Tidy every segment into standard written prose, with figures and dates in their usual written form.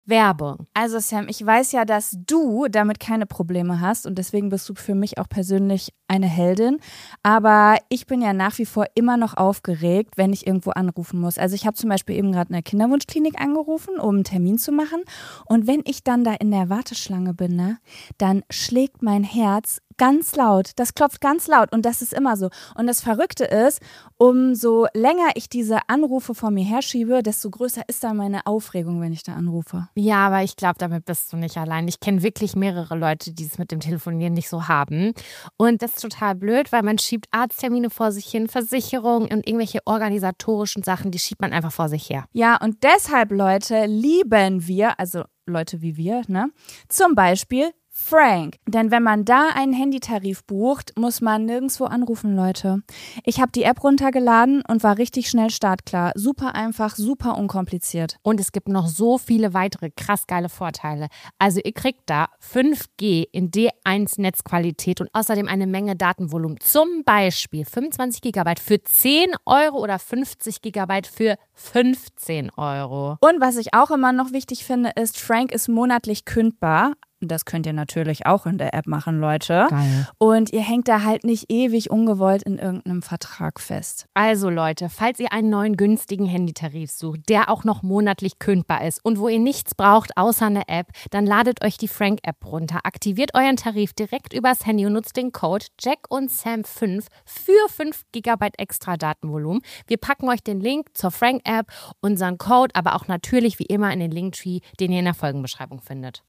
Werbung. Also Sam, ich weiß ja, dass du damit keine Probleme hast und deswegen bist du für mich auch persönlich eine Heldin. Aber ich bin ja nach wie vor immer noch aufgeregt, wenn ich irgendwo anrufen muss. Also ich habe zum Beispiel eben gerade in der Kinderwunschklinik angerufen, um einen Termin zu machen. Und wenn ich dann da in der Warteschlange bin, ne, dann schlägt mein Herz ganz laut. Das klopft ganz laut und das ist immer so. Und das Verrückte ist, umso länger ich diese Anrufe vor mir herschiebe, desto größer ist dann meine Aufregung, wenn ich da anrufe. Ja, aber ich glaube, damit bist du nicht allein. Ich kenne wirklich mehrere Leute, die es mit dem Telefonieren nicht so haben. Und das ist total blöd, weil man schiebt Arzttermine vor sich hin, Versicherungen und irgendwelche organisatorischen Sachen, die schiebt man einfach vor sich her. Ja, und deshalb, Leute, lieben wir, also Leute wie wir, ne, zum Beispiel Frank. Denn wenn man da einen Handytarif bucht, muss man nirgendwo anrufen, Leute. Ich habe die App runtergeladen und war richtig schnell startklar. Super einfach, super unkompliziert. Und es gibt noch so viele weitere krass geile Vorteile. Also ihr kriegt da 5G in D1-Netzqualität und außerdem eine Menge Datenvolumen. Zum Beispiel 25 GB für 10 Euro oder 50 GB für 15 Euro. Und was ich auch immer noch wichtig finde, ist, Frank ist monatlich kündbar. Das könnt ihr natürlich auch in der App machen, Leute. Geil. Und ihr hängt da halt nicht ewig ungewollt in irgendeinem Vertrag fest. Also Leute, falls ihr einen neuen günstigen Handytarif sucht, der auch noch monatlich kündbar ist und wo ihr nichts braucht außer eine App, dann ladet euch die Frank-App runter, aktiviert euren Tarif direkt übers Handy und nutzt den Code Jack und Sam 5 für 5 GB extra Datenvolumen. Wir packen euch den Link zur Frank-App, unseren Code, aber auch natürlich wie immer in den Linktree, den ihr in der Folgenbeschreibung findet.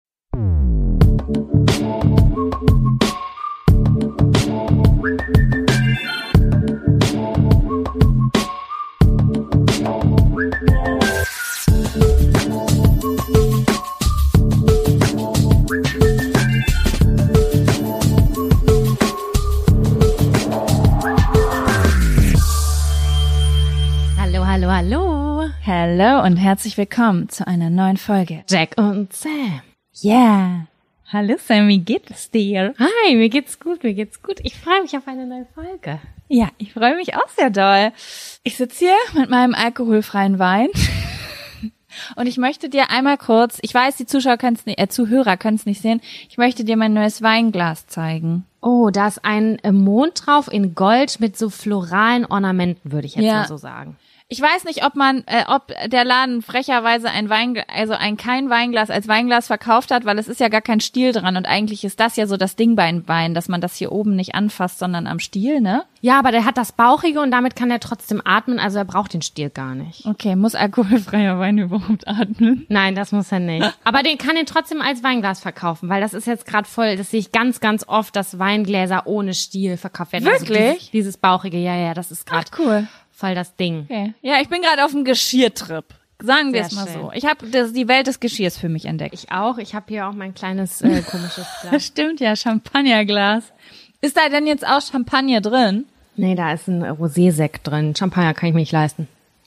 Hallo, hallo, hallo. Hallo und herzlich willkommen zu einer neuen Folge. Jack und Sam. Yeah. Hallo Sam, wie geht es dir? Hi, mir geht's gut, mir geht's gut. Ich freue mich auf eine neue Folge. Ja, ich freue mich auch sehr doll. Ich sitze hier mit meinem alkoholfreien Wein und ich möchte dir einmal kurz, ich weiß, die Zuhörer können es nicht sehen, ich möchte dir mein neues Weinglas zeigen. Oh, da ist ein Mond drauf in Gold mit so floralen Ornamenten, würde ich jetzt mal so sagen. Ich weiß nicht, ob der Laden frecherweise kein Weinglas als Weinglas verkauft hat, weil es ist ja gar kein Stiel dran und eigentlich ist das ja so das Ding beim Wein, dass man das hier oben nicht anfasst, sondern am Stiel, ne? Ja, aber der hat das Bauchige und damit kann er trotzdem atmen, also er braucht den Stiel gar nicht. Okay, muss alkoholfreier Wein überhaupt atmen? Nein, das muss er nicht. Aber den kann er trotzdem als Weinglas verkaufen, weil das ist jetzt gerade voll, das sehe ich ganz, ganz oft, dass Weingläser ohne Stiel verkauft werden. Wirklich? Also dieses Bauchige, ja, das ist gerade cool. Voll das Ding. Okay. Ja, ich bin gerade auf dem Geschirrtrip. Sagen wir es mal schön. so. Ich habe die Welt des Geschirrs für mich entdeckt. Ich auch. Ich habe hier auch mein kleines komisches Glas. Das stimmt ja, Champagnerglas. Ist da denn jetzt auch Champagner drin? Nee, da ist ein Rosé-Sekt drin. Champagner kann ich mir nicht leisten.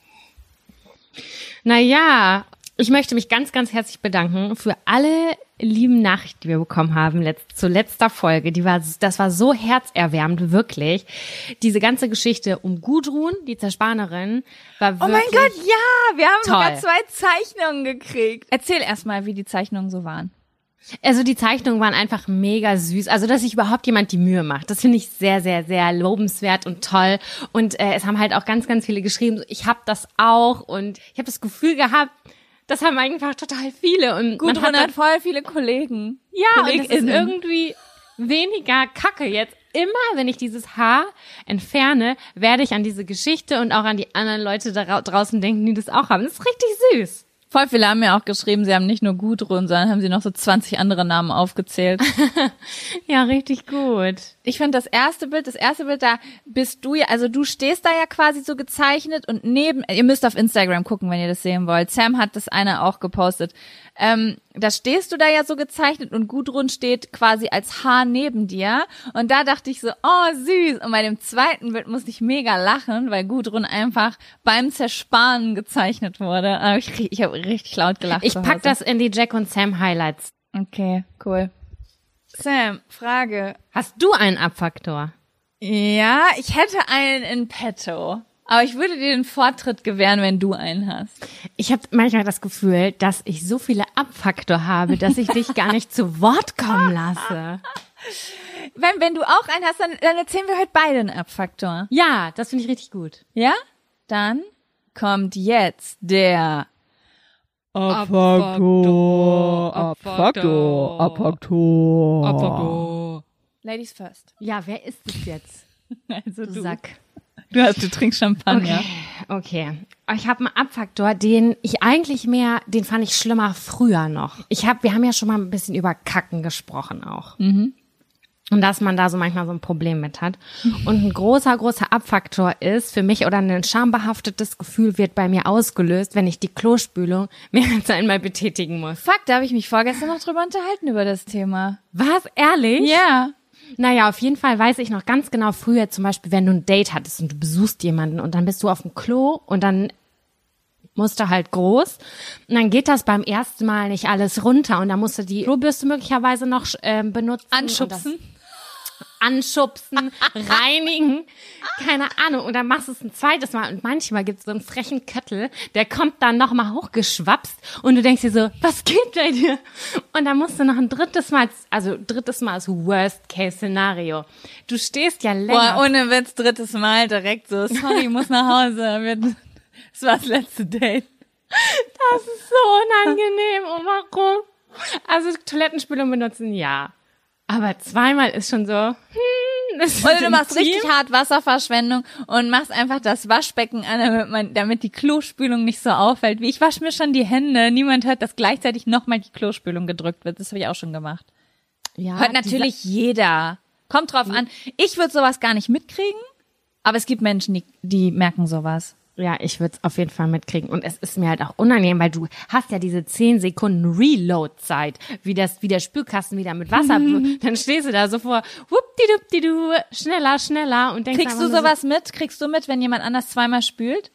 Naja, ich möchte mich ganz, ganz herzlich bedanken für alle lieben Nachrichten, die wir bekommen haben zur letzter Folge. Das war so herzerwärmend, wirklich. Diese ganze Geschichte um Gudrun, die Zerspanerin, war wirklich Oh mein Gott, ja, wir haben sogar toll. 2 Zeichnungen gekriegt. Erzähl erstmal, wie die Zeichnungen so waren. Also die Zeichnungen waren einfach mega süß. Also, dass sich überhaupt jemand die Mühe macht, das finde ich sehr, sehr, sehr lobenswert und toll. Und es haben halt auch ganz, ganz viele geschrieben, so, ich habe das auch und ich habe das Gefühl gehabt, das haben einfach total viele. Und Gudrun hat voll viele Kollegen. Ja, und es ist irgendwie weniger Kacke jetzt. Immer, wenn ich dieses Haar entferne, werde ich an diese Geschichte und auch an die anderen Leute da draußen denken, die das auch haben. Das ist richtig süß. Voll viele haben mir auch geschrieben, sie haben nicht nur Gudrun, sondern haben sie noch so 20 andere Namen aufgezählt. Ja, richtig gut. Ich finde das erste Bild, da bist du ja, also du stehst da ja quasi so gezeichnet und ihr müsst auf Instagram gucken, wenn ihr das sehen wollt. Sam hat das eine auch gepostet. Da stehst du da ja so gezeichnet und Gudrun steht quasi als Haar neben dir. Und da dachte ich so, oh süß. Und bei dem zweiten Bild musste ich mega lachen, weil Gudrun einfach beim Zersparen gezeichnet wurde. Aber ich habe richtig laut gelacht. Ich pack das in die Jack und Sam Highlights. Okay, cool. Sam, Frage. Hast du einen Abfaktor? Ja, ich hätte einen in petto. Aber ich würde dir den Vortritt gewähren, wenn du einen hast. Ich habe manchmal das Gefühl, dass ich so viele Abfaktor habe, dass ich dich gar nicht zu Wort kommen lasse. Wenn du auch einen hast, dann erzählen wir heute beide einen Abfaktor. Ja, das finde ich richtig gut. Ja? Dann kommt jetzt der Abfaktor. Ladies first. Ja, wer ist es jetzt? Also du. Sack. Du trinkst Champagner. Okay. Ich habe einen Abfaktor, den fand ich schlimmer früher noch. Wir haben ja schon mal ein bisschen über Kacken gesprochen auch. Mhm. Und dass man da so manchmal so ein Problem mit hat. Und ein großer Abfaktor ist für mich, oder ein schambehaftetes Gefühl wird bei mir ausgelöst, wenn ich die Klospülung mehr als einmal betätigen muss. Fuck, da habe ich mich vorgestern noch drüber unterhalten über das Thema. Was? Ehrlich? Ja. Naja, auf jeden Fall weiß ich noch ganz genau früher, zum Beispiel, wenn du ein Date hattest und du besuchst jemanden und dann bist du auf dem Klo und dann musst du halt groß und dann geht das beim ersten Mal nicht alles runter und dann musst du die Klobürste möglicherweise noch benutzen. Anschubsen, reinigen, keine Ahnung. Und dann machst du es ein zweites Mal und manchmal gibt es so einen frechen Köttel, der kommt dann nochmal hochgeschwapst und du denkst dir so, was geht bei dir? Und dann musst du noch ein drittes Mal ist Worst-Case-Szenario. Du stehst ja länger. Boah, ohne Witz, drittes Mal direkt so, sorry, ich muss nach Hause. Das war das letzte Date. Das ist so unangenehm. Und warum? Also Toilettenspülung benutzen, ja. Aber zweimal ist schon so, Oder du machst richtig hart Wasserverschwendung und machst einfach das Waschbecken an, damit die Klospülung nicht so auffällt. Wie ich wasche mir schon die Hände. Niemand hört, dass gleichzeitig nochmal die Klospülung gedrückt wird. Das habe ich auch schon gemacht. Ja, hört natürlich jeder. Kommt drauf an. Ich würde sowas gar nicht mitkriegen, aber es gibt Menschen, die merken sowas. Ja, ich würde es auf jeden Fall mitkriegen. Und es ist mir halt auch unangenehm, weil du hast ja diese 10 Sekunden Reload-Zeit, wie der Spülkasten wieder mit Wasser, dann stehst du da so vor, wuppdiduppdidu, schneller und denkst Kriegst du sowas mit? Kriegst du mit, wenn jemand anders zweimal spült?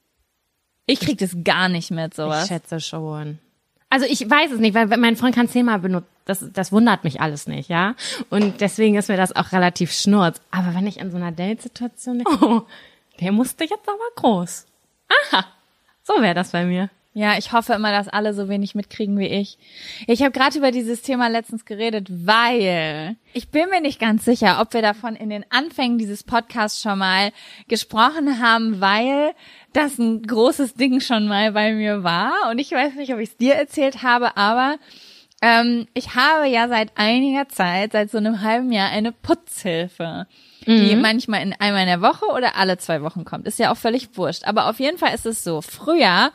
Ich krieg das gar nicht mit, sowas. Ich schätze schon. Also ich weiß es nicht, weil mein Freund kann 10-mal benutzen. Das wundert mich alles nicht, ja? Und deswegen ist mir das auch relativ schnurz. Aber wenn ich in so einer Date-Situation der musste jetzt aber groß. Aha, so wäre das bei mir. Ja, ich hoffe immer, dass alle so wenig mitkriegen wie ich. Ich habe gerade über dieses Thema letztens geredet, weil ich bin mir nicht ganz sicher, ob wir davon in den Anfängen dieses Podcasts schon mal gesprochen haben, weil das ein großes Ding schon mal bei mir war. Und ich weiß nicht, ob ich es dir erzählt habe, aber ich habe ja seit einiger Zeit, seit so einem halben Jahr, eine Putzhilfe, die manchmal einmal in der Woche oder alle 2 Wochen kommt. Ist ja auch völlig wurscht. Aber auf jeden Fall ist es so. Früher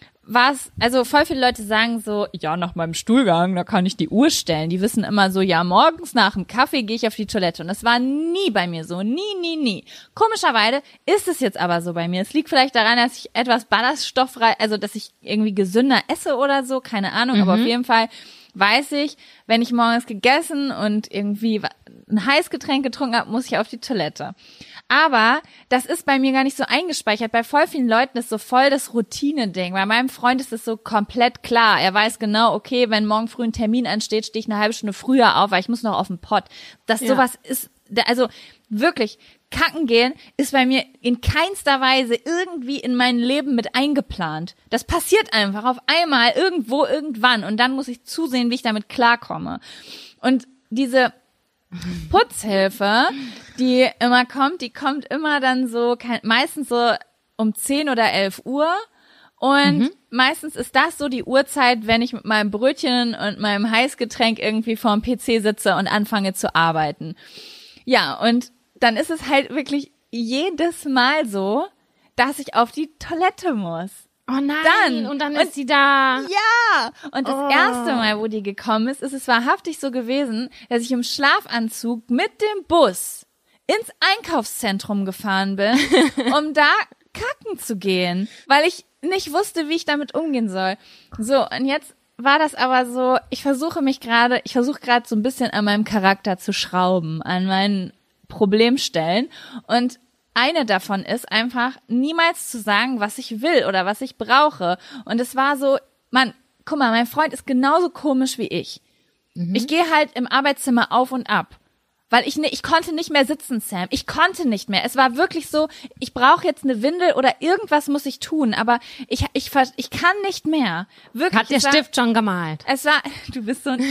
also voll viele Leute sagen so, ja, nach meinem Stuhlgang, da kann ich die Uhr stellen. Die wissen immer so, ja, morgens nach dem Kaffee gehe ich auf die Toilette. Und das war nie bei mir so. Nie. Komischerweise ist es jetzt aber so bei mir. Es liegt vielleicht daran, dass ich etwas ballaststoffreich, also dass ich irgendwie gesünder esse oder so, keine Ahnung. Aber auf jeden Fall weiß ich, wenn ich morgens gegessen und irgendwie ein Heißgetränk getrunken habe, muss ich auf die Toilette. Aber das ist bei mir gar nicht so eingespeichert. Bei voll vielen Leuten ist so voll das Routine-Ding. Bei meinem Freund ist es so komplett klar. Er weiß genau, okay, wenn morgen früh ein Termin ansteht, stehe ich eine halbe Stunde früher auf, weil ich muss noch auf den Pott. Sowas ist, also wirklich, kacken gehen ist bei mir in keinster Weise irgendwie in mein Leben mit eingeplant. Das passiert einfach auf einmal, irgendwo, irgendwann. Und dann muss ich zusehen, wie ich damit klarkomme. Und diese Putzhilfe, die kommt immer dann so, meistens so um 10 oder 11 Uhr. Und meistens ist das so die Uhrzeit, wenn ich mit meinem Brötchen und meinem Heißgetränk irgendwie vorm PC sitze und anfange zu arbeiten. Ja, und dann ist es halt wirklich jedes Mal so, dass ich auf die Toilette muss. Oh nein, und dann ist sie da. Ja, und das erste Mal, wo die gekommen ist, ist es wahrhaftig so gewesen, dass ich im Schlafanzug mit dem Bus ins Einkaufszentrum gefahren bin, um da kacken zu gehen, weil ich nicht wusste, wie ich damit umgehen soll. So, und jetzt war das aber so, ich versuche gerade so ein bisschen an meinem Charakter zu schrauben, an meinen Problemstellen, und eine davon ist einfach, niemals zu sagen, was ich will oder was ich brauche. Und es war so, guck mal, mein Freund ist genauso komisch wie ich. Ich gehe halt im Arbeitszimmer auf und ab. Weil ich konnte nicht mehr sitzen, Sam. Ich konnte nicht mehr. Es war wirklich so, ich brauche jetzt eine Windel oder irgendwas muss ich tun, aber ich kann nicht mehr. Wirklich. Hat der Stift schon gemalt? Du bist so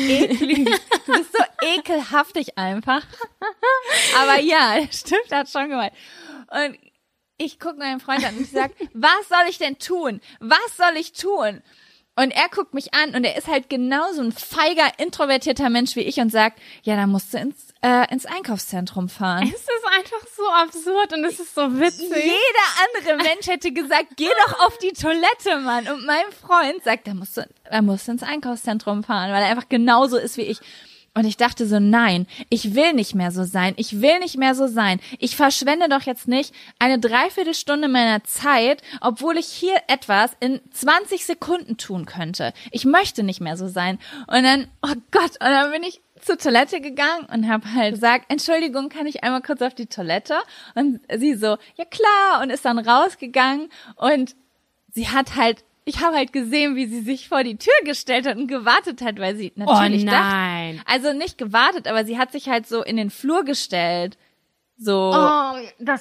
ekelhaftig einfach. Aber ja, der Stift hat schon gemalt. Und ich gucke meinen Freund an und ich sag, was soll ich denn tun? Was soll ich tun? Und er guckt mich an und er ist halt genauso ein feiger, introvertierter Mensch wie ich und sagt, ja, dann musst du ins Einkaufszentrum fahren. Es ist einfach so absurd und es ist so witzig. Jeder andere Mensch hätte gesagt, geh doch auf die Toilette, Mann. Und mein Freund sagt, er muss ins Einkaufszentrum fahren, weil er einfach genauso ist wie ich. Und ich dachte so, nein, ich will nicht mehr so sein. Ich will nicht mehr so sein. Ich verschwende doch jetzt nicht eine Dreiviertelstunde meiner Zeit, obwohl ich hier etwas in 20 Sekunden tun könnte. Ich möchte nicht mehr so sein. Und dann, oh Gott, und dann bin ich zur Toilette gegangen und habe halt gesagt, Entschuldigung, kann ich einmal kurz auf die Toilette? Und sie so, ja klar, und ist dann rausgegangen und ich habe halt gesehen, wie sie sich vor die Tür gestellt hat und gewartet hat, weil sie natürlich dachte, also nicht gewartet, aber sie hat sich halt so in den Flur gestellt. So. Oh,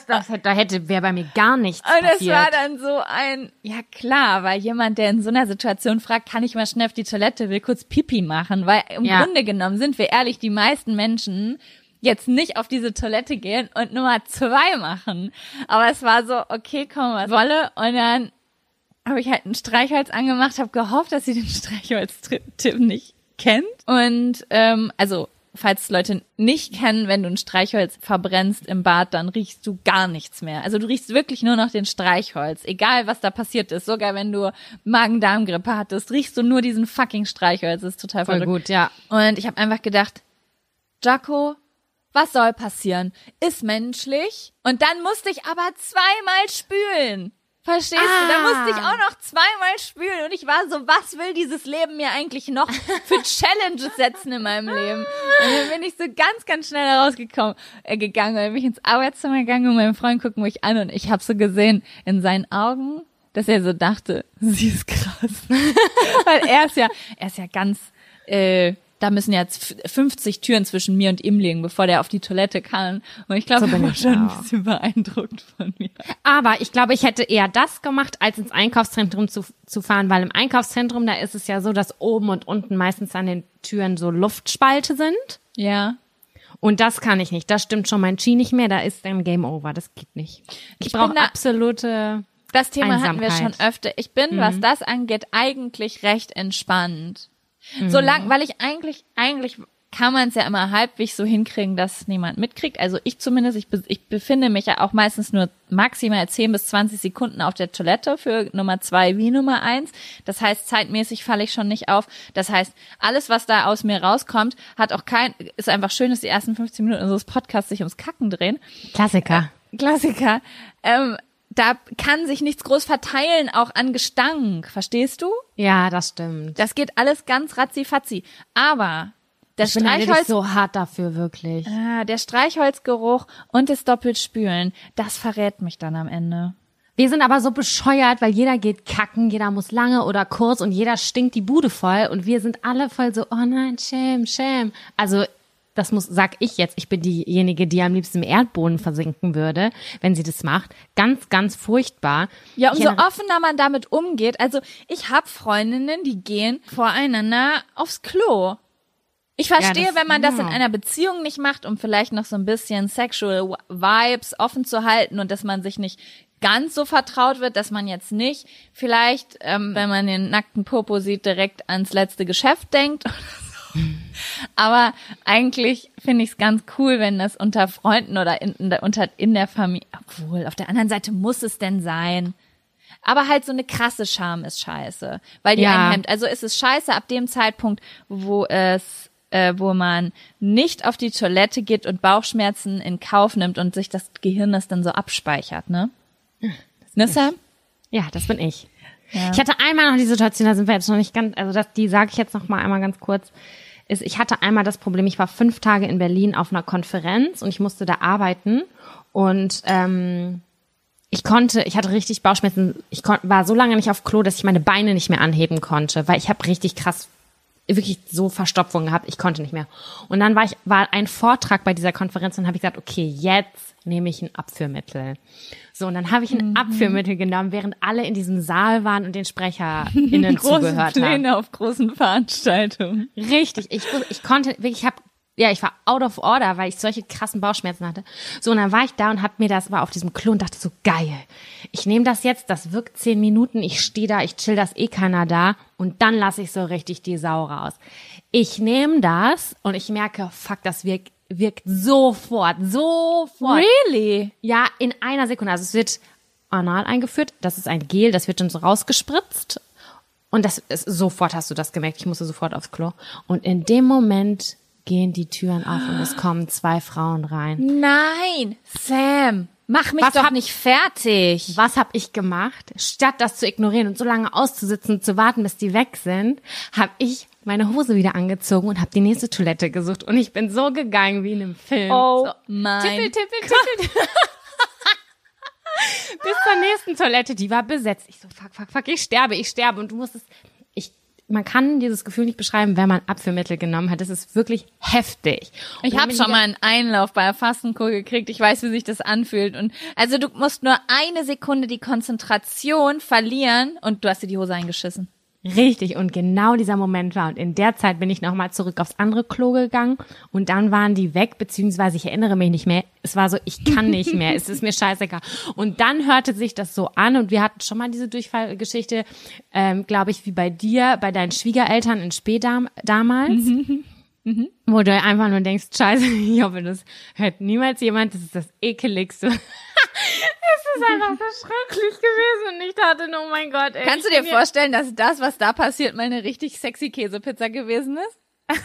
wäre bei mir gar nichts passiert. Und es war dann so ja klar, weil jemand, der in so einer Situation fragt, kann ich mal schnell auf die Toilette, will kurz Pipi machen, weil im Grunde genommen, sind wir ehrlich, die meisten Menschen jetzt nicht auf diese Toilette gehen und Nummer 2 machen. Aber es war so, okay, komm, was wolle, und dann habe ich halt ein Streichholz angemacht, habe gehofft, dass sie den Streichholz-Tipp nicht kennt. Und also, falls Leute nicht kennen, wenn du ein Streichholz verbrennst im Bad, dann riechst du gar nichts mehr. Also du riechst wirklich nur noch den Streichholz. Egal, was da passiert ist. Sogar wenn du Magen-Darm-Grippe hattest, riechst du nur diesen fucking Streichholz. Das ist total verrückt. Voll gut, ja. Und ich habe einfach gedacht, Jaco, was soll passieren? Ist menschlich. Und dann musste ich aber 2-mal spülen. Verstehst du? Da musste ich auch noch 2-mal spülen und ich war so, was will dieses Leben mir eigentlich noch für Challenges setzen in meinem Leben? Und dann bin ich so ganz, ganz schnell da rausgegangen und bin ich ins Arbeitszimmer gegangen und mein Freund guckt mich an und ich habe so gesehen in seinen Augen, dass er so dachte, sie ist krass. Weil er ist ja ganz, da müssen jetzt 50 Türen zwischen mir und ihm liegen, bevor der auf die Toilette kann. Und ich glaube, er war schon ein bisschen beeindruckt von mir. Aber ich glaube, ich hätte eher das gemacht, als ins Einkaufszentrum zu fahren, weil im Einkaufszentrum, da ist es ja so, dass oben und unten meistens an den Türen so Luftspalte sind. Ja. Und das kann ich nicht. Das stimmt schon mein Ski nicht mehr. Da ist dann Game Over. Das geht nicht. Ich brauche absolute Das Thema Einsamkeit. hatten wir schon öfter. Ich bin, was das angeht, eigentlich recht entspannt. Solange, weil ich eigentlich kann man es ja immer halbwegs so hinkriegen, dass es niemand mitkriegt. Also ich zumindest, ich befinde mich ja auch meistens nur maximal 10 bis 20 Sekunden auf der Toilette für Nummer 2 wie Nummer 1. Das heißt, zeitmäßig falle ich schon nicht auf. Das heißt, alles, was da aus mir rauskommt, ist einfach schön, dass die ersten 15 Minuten unseres Podcasts sich ums Kacken drehen. Klassiker. Da kann sich nichts groß verteilen, auch an Gestank. Verstehst du? Ja, das stimmt. Das geht alles ganz ratzi-fatzi. Aber ich beneide dich so hart dafür, wirklich. Der Streichholzgeruch und das Doppelspülen, das verrät mich dann am Ende. Wir sind aber so bescheuert, weil jeder geht kacken, jeder muss lange oder kurz und jeder stinkt die Bude voll und wir sind alle voll so, oh nein, shame. Also sag ich jetzt, ich bin diejenige, die am liebsten im Erdboden versinken würde, wenn sie das macht. Ganz, ganz furchtbar. Ja, umso offener man damit umgeht. Also ich habe Freundinnen, die gehen voreinander aufs Klo. Ich verstehe, wenn man das in einer Beziehung nicht macht, um vielleicht noch so ein bisschen Sexual Vibes offen zu halten und dass man sich nicht ganz so vertraut wird, dass man jetzt nicht vielleicht, wenn man den nackten Popo sieht, direkt ans letzte Geschäft denkt oder so. Aber eigentlich finde ich es ganz cool, wenn das unter Freunden oder in der Familie, obwohl auf der anderen Seite muss es denn sein. Aber halt so eine krasse Scham ist scheiße, weil die einen hemmt. Also ist es scheiße ab dem Zeitpunkt, wo man nicht auf die Toilette geht und Bauchschmerzen in Kauf nimmt und sich das Gehirn das dann so abspeichert, ne? Ne, Sam? Ja, das bin ich. Ja. Ich hatte einmal noch die Situation, da sind wir jetzt noch nicht ganz, also die sage ich jetzt noch mal einmal ganz kurz, ich hatte einmal das Problem, ich war 5 Tage in Berlin auf einer Konferenz und ich musste da arbeiten und ich hatte richtig Bauchschmerzen, war so lange nicht auf Klo, dass ich meine Beine nicht mehr anheben konnte, weil ich habe richtig krass wirklich so Verstopfung gehabt, ich konnte nicht mehr. Und dann war ein Vortrag bei dieser Konferenz und habe ich gesagt, okay, jetzt nehme ich ein Abführmittel. So, und dann habe ich ein Abführmittel genommen, während alle in diesem Saal waren und den SprecherInnen zugehört haben. Pläne auf großen Veranstaltungen. Richtig, ich konnte wirklich, ich war out of order, weil ich solche krassen Bauchschmerzen hatte. So, und dann war ich da und war auf diesem Klo und dachte so, geil, ich nehme das jetzt, das wirkt 10 Minuten, ich stehe da, ich chill, das keiner da und dann lasse ich so richtig die Sau raus. Ich nehme das und ich merke, fuck, das wirkt sofort. Really? Ja, in einer Sekunde. Also es wird anal eingeführt, das ist ein Gel, das wird dann so rausgespritzt und sofort hast du das gemerkt, ich musste sofort aufs Klo. Und in dem Moment gehen die Türen auf und es kommen 2 Frauen rein. Nein, Sam, mach mich doch nicht fertig. Was habe ich gemacht? Statt das zu ignorieren und so lange auszusitzen, zu warten, bis die weg sind, habe ich meine Hose wieder angezogen und habe die nächste Toilette gesucht. Und ich bin so gegangen wie in einem Film. Oh so, mein Tippel. Bis zur nächsten Toilette, die war besetzt. Ich so, fuck, ich sterbe. Und man kann dieses Gefühl nicht beschreiben, wenn man Abführmittel genommen hat. Das ist wirklich heftig. Ich habe schon mal einen Einlauf bei der Fastenkur gekriegt. Ich weiß, wie sich das anfühlt. Und also du musst nur eine Sekunde die Konzentration verlieren und du hast dir die Hose eingeschissen. Richtig, und genau dieser Moment war. Und in der Zeit bin ich nochmal zurück aufs andere Klo gegangen und dann waren die weg, beziehungsweise ich erinnere mich nicht mehr. Es war so, ich kann nicht mehr, es ist mir scheißegal. Und dann hörte sich das so an und wir hatten schon mal diese Durchfallgeschichte, glaube ich, wie bei dir, bei deinen Schwiegereltern in Spee damals. Wo du einfach nur denkst, scheiße, ich hoffe, das hört niemals jemand, das ist das Ekeligste. Es ist einfach so schrecklich gewesen und ich dachte, oh mein Gott, ey. Kannst du dir vorstellen, dass das, was da passiert, mal eine richtig sexy Käsepizza gewesen ist?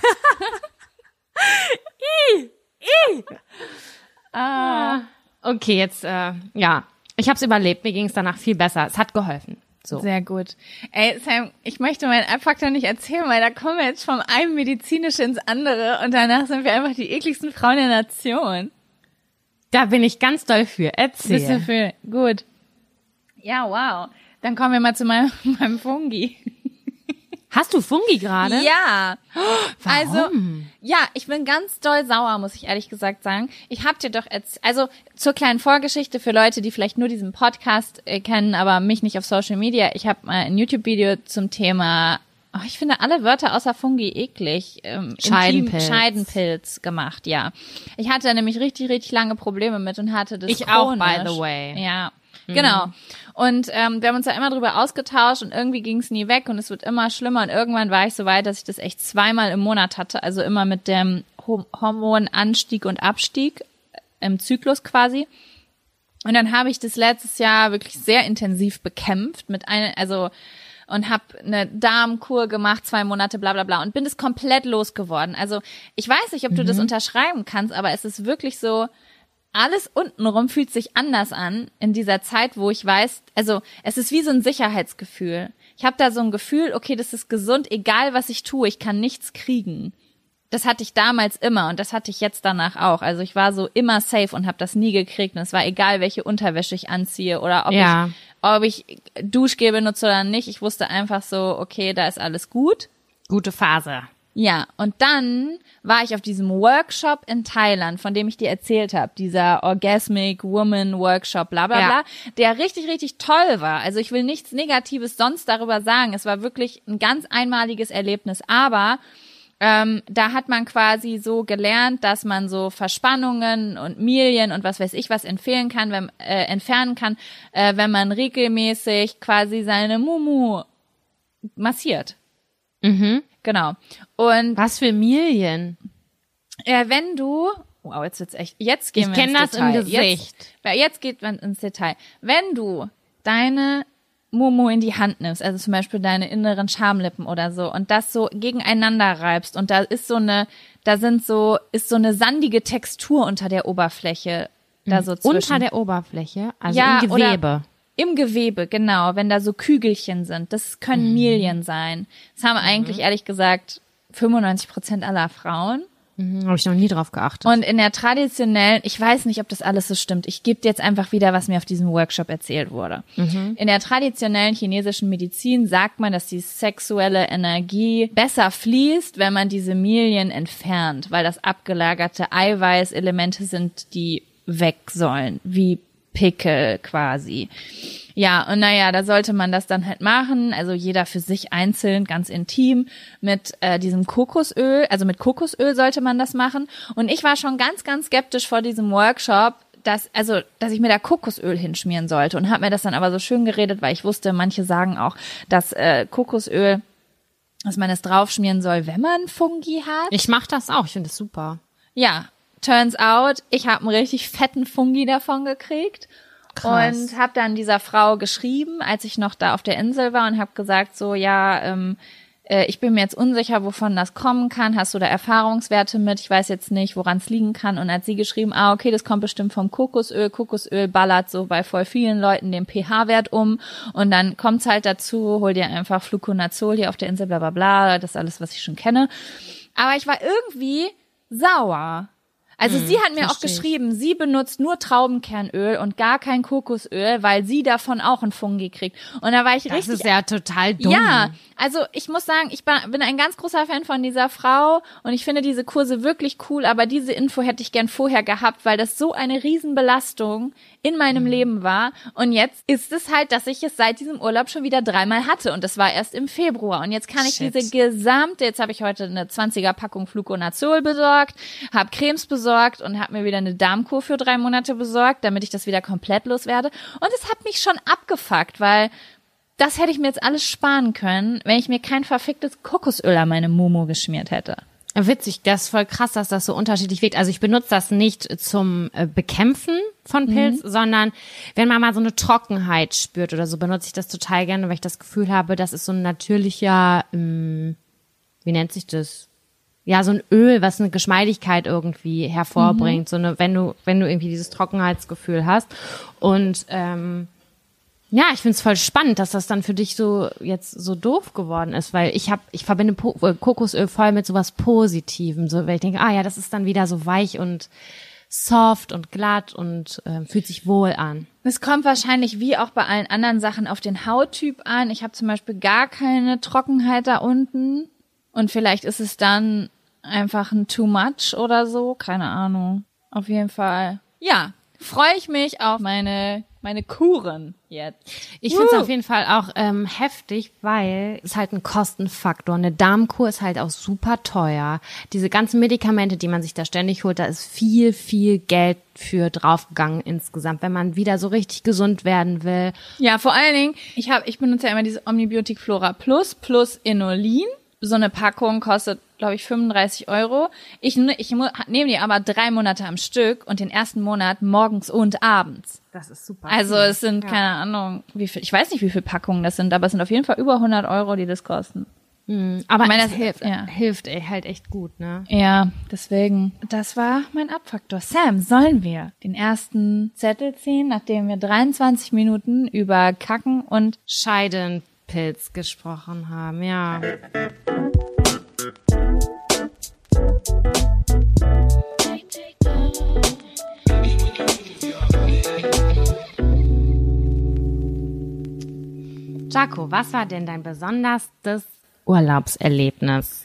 Okay, jetzt, ich hab's überlebt, mir ging's danach viel besser, es hat geholfen. So. Sehr gut. Ey, Sam, ich möchte meinen Abfaktor nicht erzählen, weil da kommen wir jetzt vom einen medizinische ins andere und danach sind wir einfach die ekligsten Frauen der Nation. Da bin ich ganz doll für. Erzähl. Bist du für? Gut. Ja, wow. Dann kommen wir mal zu meinem Fungi. Hast du Fungi gerade? Ja. Warum? Also, ja, ich bin ganz doll sauer, muss ich ehrlich gesagt sagen. Ich hab dir doch also zur kleinen Vorgeschichte für Leute, die vielleicht nur diesen Podcast kennen, aber mich nicht auf Social Media. Ich habe mal ein YouTube-Video zum Thema, ich finde alle Wörter außer Fungi eklig. Scheidenpilz gemacht, ja. Ich hatte nämlich richtig, richtig lange Probleme mit und hatte das Ich chronisch. auch, by the way. Ja, genau. Und wir haben uns da immer drüber ausgetauscht und irgendwie ging es nie weg und es wird immer schlimmer und irgendwann war ich so weit, dass ich das echt 2-mal im Monat hatte, also immer mit dem Hormonanstieg und Abstieg im Zyklus quasi. Und dann habe ich das letztes Jahr wirklich sehr intensiv bekämpft und habe eine Darmkur gemacht, 2 Monate, bla bla bla und bin das komplett losgeworden. Also ich weiß nicht, ob du das unterschreiben kannst, aber es ist wirklich so, alles untenrum fühlt sich anders an in dieser Zeit, wo ich weiß, also es ist wie so ein Sicherheitsgefühl. Ich habe da so ein Gefühl, okay, das ist gesund, egal was ich tue, ich kann nichts kriegen. Das hatte ich damals immer und das hatte ich jetzt danach auch. Also ich war so immer safe und habe das nie gekriegt und es war egal, welche Unterwäsche ich anziehe oder ob ich Duschgel benutze oder nicht. Ich wusste einfach so, okay, da ist alles gut. Gute Phase. Ja, und dann war ich auf diesem Workshop in Thailand, von dem ich dir erzählt habe, dieser Orgasmic Woman Workshop, bla bla bla, der richtig, richtig toll war. Also ich will nichts Negatives sonst darüber sagen. Es war wirklich ein ganz einmaliges Erlebnis, aber da hat man quasi so gelernt, dass man so Verspannungen und Milien und was weiß ich was entfernen kann, wenn man regelmäßig quasi seine Mumu massiert. Genau. Und was für Milien? Wenn du, wow, jetzt gehen wir ins Detail. Ich kenne das im Gesicht. Jetzt geht man ins Detail. Wenn du deine Mumu in die Hand nimmst, also zum Beispiel deine inneren Schamlippen oder so, und das so gegeneinander reibst und da ist so eine sandige Textur unter der Oberfläche da so zwischen. Unter der Oberfläche, also im Gewebe. Im Gewebe, genau, wenn da so Kügelchen sind. Das können Milien sein. Das haben eigentlich, ehrlich gesagt, 95% aller Frauen. Habe ich noch nie drauf geachtet. Und in der traditionellen, ich weiß nicht, ob das alles so stimmt. Ich gebe jetzt einfach wieder, was mir auf diesem Workshop erzählt wurde. In der traditionellen chinesischen Medizin sagt man, dass die sexuelle Energie besser fließt, wenn man diese Milien entfernt, weil das abgelagerte Eiweißelemente sind, die weg sollen, wie Pickel quasi. Ja, und naja, da sollte man das dann halt machen, also jeder für sich einzeln, ganz intim, mit diesem Kokosöl, also mit Kokosöl sollte man das machen. Und ich war schon ganz, ganz skeptisch vor diesem Workshop, dass ich mir da Kokosöl hinschmieren sollte und habe mir das dann aber so schön geredet, weil ich wusste, manche sagen auch, dass Kokosöl, dass man es draufschmieren soll, wenn man Fungi hat. Ich mache das auch, ich finde das super. Ja, turns out, ich habe einen richtig fetten Fungi davon gekriegt. Krass. Und habe dann dieser Frau geschrieben, als ich noch da auf der Insel war und habe gesagt so, ja, ich bin mir jetzt unsicher, wovon das kommen kann. Hast du da Erfahrungswerte mit? Ich weiß jetzt nicht, woran es liegen kann. Und hat sie geschrieben, okay, das kommt bestimmt vom Kokosöl. Kokosöl ballert so bei voll vielen Leuten den pH-Wert um. Und dann kommt's halt dazu, hol dir einfach Fluconazol hier auf der Insel, bla bla bla. Das ist alles, was ich schon kenne. Aber ich war irgendwie sauer. Also sie hat mir auch geschrieben, sie benutzt nur Traubenkernöl und gar kein Kokosöl, weil sie davon auch einen Fungi kriegt. Und da war ich richtig... Das ist ja total dumm. Ja, also ich muss sagen, ich bin ein ganz großer Fan von dieser Frau und ich finde diese Kurse wirklich cool, aber diese Info hätte ich gern vorher gehabt, weil das so eine Riesenbelastung in meinem Leben war. Und jetzt ist es halt, dass ich es seit diesem Urlaub schon wieder 3-mal hatte und das war erst im Februar. Und jetzt kann ich diese gesamte, jetzt habe ich heute eine 20er Packung Fluconazol besorgt, habe Cremes besorgt und habe mir wieder eine Darmkur für 3 Monate besorgt, damit ich das wieder komplett loswerde. Und es hat mich schon abgefuckt, weil das hätte ich mir jetzt alles sparen können, wenn ich mir kein verficktes Kokosöl an meine Momo geschmiert hätte. Witzig, das ist voll krass, dass das so unterschiedlich wirkt. Also ich benutze das nicht zum Bekämpfen von Pilz, sondern wenn man mal so eine Trockenheit spürt oder so, benutze ich das total gerne, weil ich das Gefühl habe, das ist so ein natürlicher, wie nennt sich das? Ja, so ein Öl, was eine Geschmeidigkeit irgendwie hervorbringt, so eine, wenn du irgendwie dieses Trockenheitsgefühl hast. Und ja, ich find's voll spannend, dass das dann für dich so jetzt so doof geworden ist, weil ich verbinde Kokosöl voll mit sowas Positivem, so, weil ich denke, ja, das ist dann wieder so weich und soft und glatt und fühlt sich wohl an. Es kommt wahrscheinlich wie auch bei allen anderen Sachen auf den Hauttyp an. Ich habe zum Beispiel gar keine Trockenheit da unten und vielleicht ist es dann einfach ein too much oder so, keine Ahnung. Auf jeden Fall. Ja, freue ich mich auf meine Kuren jetzt. Ich finde es auf jeden Fall auch heftig, weil es halt ein Kostenfaktor. Eine Darmkur ist halt auch super teuer. Diese ganzen Medikamente, die man sich da ständig holt, da ist viel, viel Geld für draufgegangen insgesamt, wenn man wieder so richtig gesund werden will. Ja, vor allen Dingen, ich benutze ja immer diese Omnibiotic Flora plus Inulin. So eine Packung kostet, glaube ich, 35 €. Ich nehme die aber 3 Monate am Stück und den ersten Monat morgens und abends. Das ist super. Also es sind, keine Ahnung, wie viel, ich weiß nicht, wie viele Packungen das sind, aber es sind auf jeden Fall über 100 €, die das kosten. Aber Ich meine, das hilft halt echt gut, ne? Ja, deswegen, das war mein Abfaktor. Sam, sollen wir den ersten Zettel ziehen, nachdem wir 23 Minuten über Kacken und Scheidenpilz gesprochen haben, ja. Jaco, was war denn dein besonderstes Urlaubserlebnis?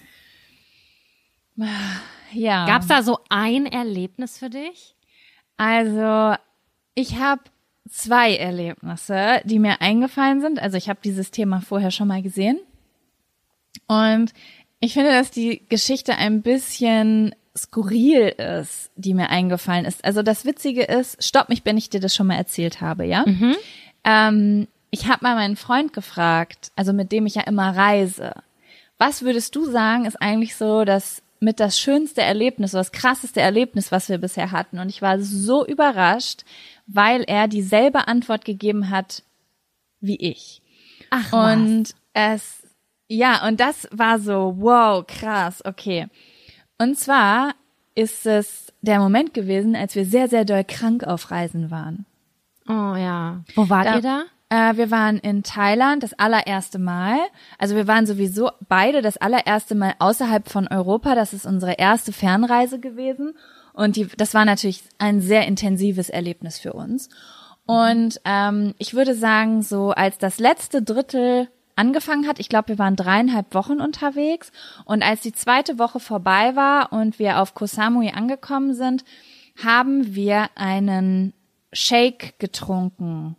ja. Gab's da so ein Erlebnis für dich? Also, ich habe 2 Erlebnisse, die mir eingefallen sind. Also ich habe dieses Thema vorher schon mal gesehen. Und ich finde, dass die Geschichte ein bisschen skurril ist, die mir eingefallen ist. Also das Witzige ist, stopp mich, wenn ich dir das schon mal erzählt habe, ja? Ich habe mal meinen Freund gefragt, also mit dem ich ja immer reise. Was würdest du sagen, ist eigentlich so das schönste Erlebnis, oder das krasseste Erlebnis, was wir bisher hatten? Und ich war so überrascht, weil er dieselbe Antwort gegeben hat wie ich. Ach, und und das war so, wow, krass, okay. Und zwar ist es der Moment gewesen, als wir sehr, sehr doll krank auf Reisen waren. Oh ja. Wo wart ihr da? Wir waren in Thailand das allererste Mal. Also wir waren sowieso beide das allererste Mal außerhalb von Europa. Das ist unsere erste Fernreise gewesen. Und das war natürlich ein sehr intensives Erlebnis für uns. Und ich würde sagen, so als das letzte Drittel angefangen hat, ich glaube, wir waren 3,5 Wochen unterwegs. Und als die zweite Woche vorbei war und wir auf Koh Samui angekommen sind, haben wir einen Shake getrunken.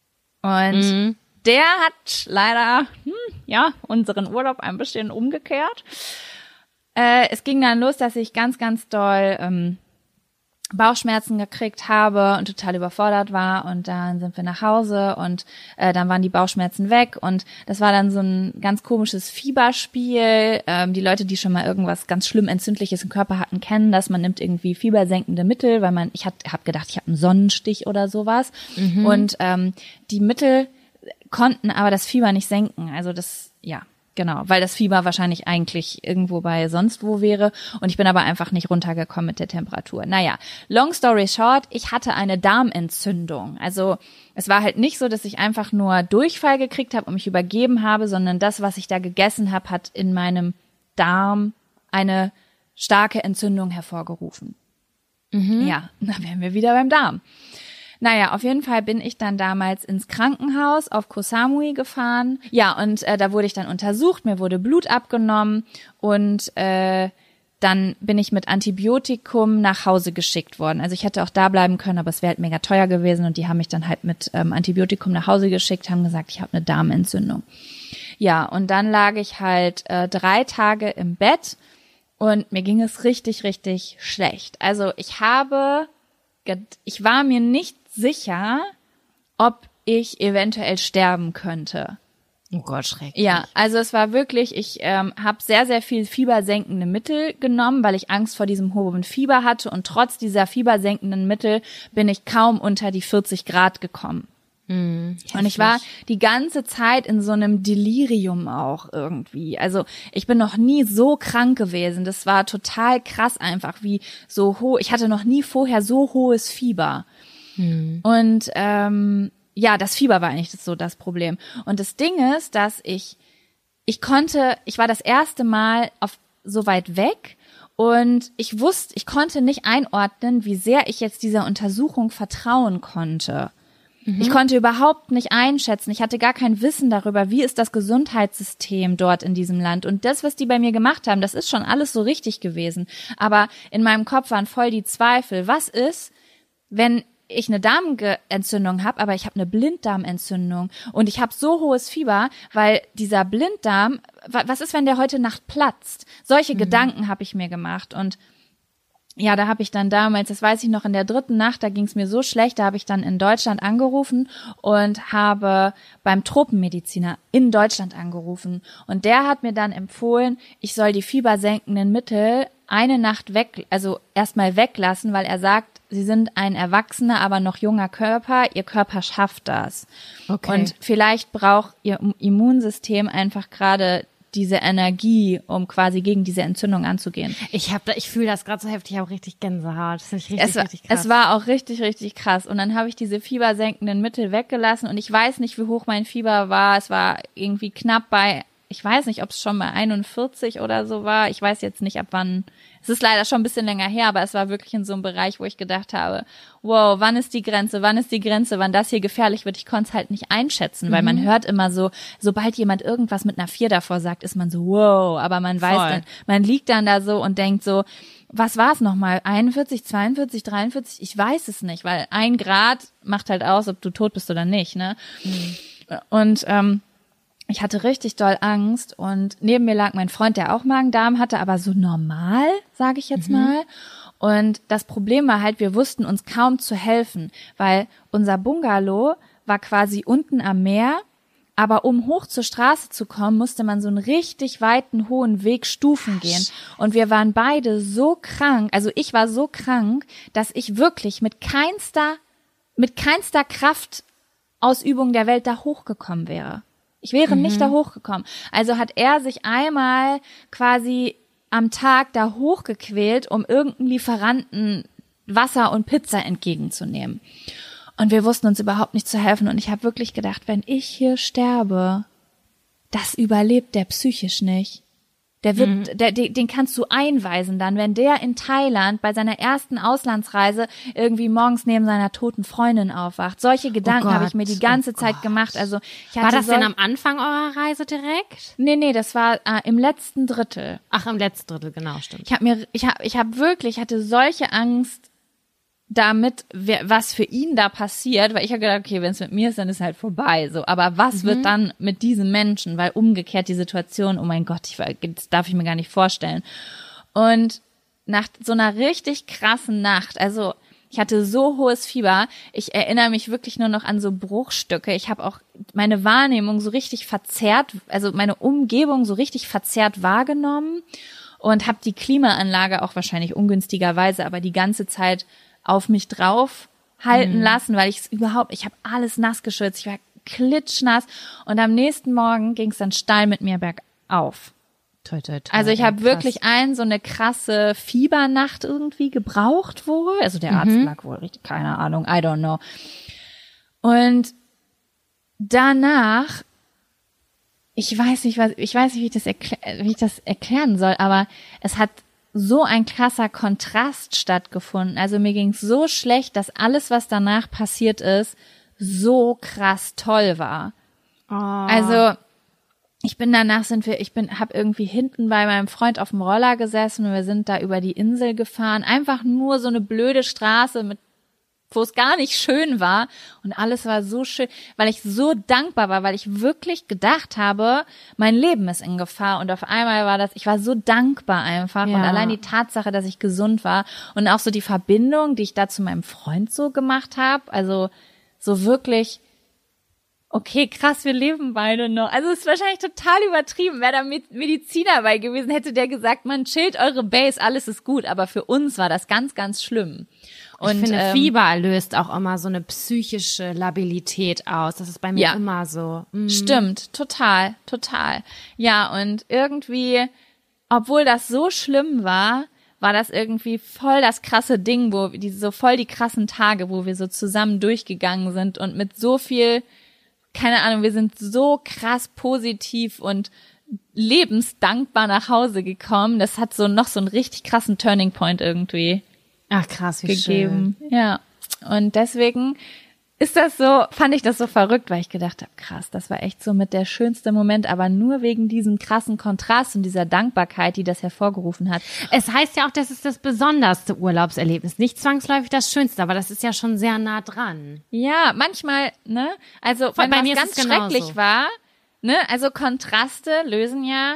Und der hat leider, unseren Urlaub ein bisschen umgekehrt. Es ging dann los, dass ich ganz, ganz doll Bauchschmerzen gekriegt habe und total überfordert war. Und dann sind wir nach Hause und dann waren die Bauchschmerzen weg. Und das war dann so ein ganz komisches Fieberspiel. Die Leute, die schon mal irgendwas ganz schlimm Entzündliches im Körper hatten, kennen das. Man nimmt irgendwie fiebersenkende Mittel, weil ich habe gedacht, ich habe einen Sonnenstich oder sowas. Und die Mittel konnten aber das Fieber nicht senken. Also genau, weil das Fieber wahrscheinlich eigentlich irgendwo bei sonst wo wäre und ich bin aber einfach nicht runtergekommen mit der Temperatur. Naja, long story short, ich hatte eine Darmentzündung. Also es war halt nicht so, dass ich einfach nur Durchfall gekriegt habe und mich übergeben habe, sondern das, was ich da gegessen habe, hat in meinem Darm eine starke Entzündung hervorgerufen. Ja, da wären wir wieder beim Darm. Naja, auf jeden Fall bin ich dann damals ins Krankenhaus auf Koh Samui gefahren. Ja, und da wurde ich dann untersucht, mir wurde Blut abgenommen und dann bin ich mit Antibiotikum nach Hause geschickt worden. Also ich hätte auch da bleiben können, aber es wäre halt mega teuer gewesen und die haben mich dann halt mit Antibiotikum nach Hause geschickt, haben gesagt, ich habe eine Darmentzündung. Ja, und dann lag ich halt 3 Tage im Bett und mir ging es richtig, richtig schlecht. Also ich war mir nicht sicher, ob ich eventuell sterben könnte. Oh Gott, schrecklich. Ja, also es war wirklich, ich habe sehr, sehr viel fiebersenkende Mittel genommen, weil ich Angst vor diesem hohen Fieber hatte und trotz dieser fiebersenkenden Mittel bin ich kaum unter die 40 Grad gekommen. Und ich war die ganze Zeit in so einem Delirium auch irgendwie. Also ich bin noch nie so krank gewesen. Das war total krass einfach, wie so hoch. Ich hatte noch nie vorher so hohes Fieber. Und das Fieber war eigentlich so das Problem. Und das Ding ist, dass ich war das erste Mal so weit weg und ich konnte nicht einordnen, wie sehr ich jetzt dieser Untersuchung vertrauen konnte. Ich konnte überhaupt nicht einschätzen. Ich hatte gar kein Wissen darüber, wie ist das Gesundheitssystem dort in diesem Land. Und das, was die bei mir gemacht haben, das ist schon alles so richtig gewesen. Aber in meinem Kopf waren voll die Zweifel. Was ist, wenn ich eine Darmentzündung habe, aber ich habe eine Blinddarmentzündung und ich habe so hohes Fieber, weil dieser Blinddarm, was ist, wenn der heute Nacht platzt? Solche Gedanken habe ich mir gemacht und ja, da habe ich dann damals, das weiß ich noch, in der 3. Nacht, da ging es mir so schlecht, da habe ich dann in Deutschland angerufen und habe beim Tropenmediziner in Deutschland angerufen. Und der hat mir dann empfohlen, ich soll die fiebersenkenden Mittel eine Nacht erstmal weglassen, weil er sagt, sie sind ein erwachsener, aber noch junger Körper, ihr Körper schafft das. Okay. Und vielleicht braucht ihr Immunsystem einfach gerade diese Energie, um quasi gegen diese Entzündung anzugehen. Ich fühle das gerade so heftig, ich habe richtig Gänsehaut. Das finde ich richtig krass. Es war auch richtig, richtig krass. Und dann habe ich diese fiebersenkenden Mittel weggelassen und ich weiß nicht, wie hoch mein Fieber war. Es war irgendwie knapp bei, ich weiß nicht, ob es schon bei 41 oder so war. Ich weiß jetzt nicht, ab wann. Es ist leider schon ein bisschen länger her, aber es war wirklich in so einem Bereich, wo ich gedacht habe, wow, wann ist die Grenze, wann das hier gefährlich wird? Ich konnte es halt nicht einschätzen, weil man hört immer so, sobald jemand irgendwas mit einer 4 davor sagt, ist man so, wow, aber man weiß dann, man liegt dann da so und denkt so, was war es nochmal? 41, 42, 43? Ich weiß es nicht, weil 1 Grad macht halt aus, ob du tot bist oder nicht, ne? Und ich hatte richtig doll Angst und neben mir lag mein Freund, der auch Magen-Darm hatte, aber so normal, sage ich jetzt mal. Und das Problem war halt, wir wussten uns kaum zu helfen, weil unser Bungalow war quasi unten am Meer, aber um hoch zur Straße zu kommen, musste man so einen richtig weiten, hohen Weg Stufen gehen. Und wir waren beide so krank, also ich war so krank, dass ich wirklich mit keinster Kraftausübung der Welt da hochgekommen wäre. Ich wäre nicht da hochgekommen. Also hat er sich einmal quasi am Tag da hochgequält, um irgendeinen Lieferanten Wasser und Pizza entgegenzunehmen. Und wir wussten uns überhaupt nicht zu helfen. Und ich habe wirklich gedacht, wenn ich hier sterbe, das überlebt der psychisch nicht. Der wird, den kannst du einweisen dann, wenn der in Thailand bei seiner ersten Auslandsreise irgendwie morgens neben seiner toten Freundin aufwacht. Solche Gedanken habe ich mir die ganze Zeit gemacht. Also ich hatte war das denn am Anfang eurer Reise direkt? Nee, das war im letzten Drittel. Ach, im letzten Drittel, genau, stimmt. Ich hatte solche Angst damit, was für ihn da passiert, weil ich habe gedacht, okay, wenn es mit mir ist, dann ist halt vorbei, so. Aber was wird dann mit diesem Menschen? Weil umgekehrt die Situation, oh mein Gott, das darf ich mir gar nicht vorstellen. Und nach so einer richtig krassen Nacht, also ich hatte so hohes Fieber, ich erinnere mich wirklich nur noch an so Bruchstücke. Ich habe auch meine Wahrnehmung so richtig verzerrt, also meine Umgebung so richtig verzerrt wahrgenommen und habe die Klimaanlage auch wahrscheinlich ungünstigerweise, aber die ganze Zeit auf mich drauf halten lassen, weil ich habe alles nass geschwitzt, ich war klitschnass und am nächsten Morgen ging es dann steil mit mir bergauf. Toi, toi, toi, also ich habe krass. wirklich so eine krasse Fiebernacht irgendwie gebraucht wohl, also der Arzt lag wohl richtig, keine Ahnung, I don't know. Und danach, ich weiß nicht, wie ich das erklären soll, aber es hat so ein krasser Kontrast stattgefunden. Also mir ging es so schlecht, dass alles, was danach passiert ist, so krass toll war. Oh. Also ich habe irgendwie hinten bei meinem Freund auf dem Roller gesessen und wir sind da über die Insel gefahren. Einfach nur so eine blöde Straße wo es gar nicht schön war und alles war so schön, weil ich so dankbar war, weil ich wirklich gedacht habe, mein Leben ist in Gefahr und auf einmal ich war so dankbar einfach und allein die Tatsache, dass ich gesund war und auch so die Verbindung, die ich da zu meinem Freund so gemacht habe, also so wirklich, okay, krass, wir leben beide noch. Also es ist wahrscheinlich total übertrieben, wäre da Mediziner bei gewesen, hätte der gesagt, man chillt eure Base, alles ist gut, aber für uns war das ganz, ganz schlimm. Und, ich finde, Fieber löst auch immer so eine psychische Labilität aus. Das ist bei mir immer so. Stimmt, total. Ja, und irgendwie, obwohl das so schlimm war das irgendwie voll das krasse Ding, so voll die krassen Tage, wo wir so zusammen durchgegangen sind und mit so viel, keine Ahnung, wir sind so krass positiv und lebensdankbar nach Hause gekommen. Das hat noch so einen richtig krassen Turning Point irgendwie. Ach krass, wie gegeben. Schön. Ja. Und deswegen fand ich das so verrückt, weil ich gedacht habe, krass, das war echt so mit der schönste Moment, aber nur wegen diesem krassen Kontrast und dieser Dankbarkeit, die das hervorgerufen hat. Es heißt ja auch, das ist das besonderste Urlaubserlebnis. Nicht zwangsläufig das Schönste, aber das ist ja schon sehr nah dran. Ja, manchmal, ne? Also, wenn bei mir was ganz schrecklich war, ne? Also Kontraste lösen ja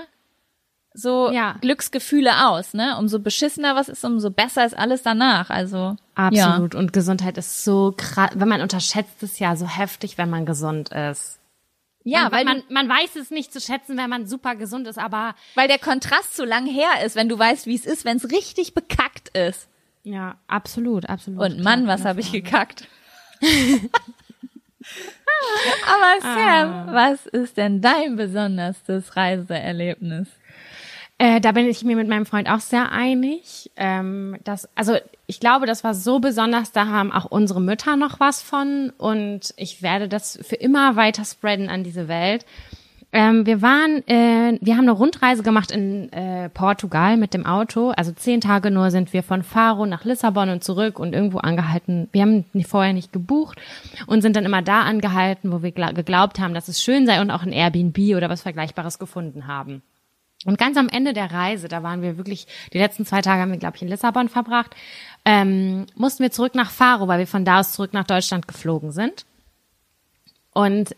so Glücksgefühle aus, ne? Umso beschissener was ist, umso besser ist alles danach, also. Absolut. Ja. Und Gesundheit ist so krass, wenn man unterschätzt es ja so heftig, wenn man gesund ist. Ja, weil man weiß es nicht zu schätzen, wenn man super gesund ist, aber. Weil der Kontrast so lang her ist, wenn du weißt, wie es ist, wenn es richtig bekackt ist. Ja, absolut. Und Mann, was habe ich gekackt? Aber Sam, was ist denn dein besonderstes Reiseerlebnis? Da bin ich mir mit meinem Freund auch sehr einig. Ich glaube, das war so besonders, da haben auch unsere Mütter noch was von und ich werde das für immer weiter spreaden an diese Welt. Wir haben eine Rundreise gemacht in Portugal mit dem Auto. Also 10 Tage nur sind wir von Faro nach Lissabon und zurück und irgendwo angehalten. Wir haben vorher nicht gebucht und sind dann immer da angehalten, wo wir geglaubt haben, dass es schön sei und auch ein Airbnb oder was Vergleichbares gefunden haben. Und ganz am Ende der Reise, da waren wir wirklich, die letzten 2 Tage haben wir, glaube ich, in Lissabon verbracht, mussten wir zurück nach Faro, weil wir von da aus zurück nach Deutschland geflogen sind. Und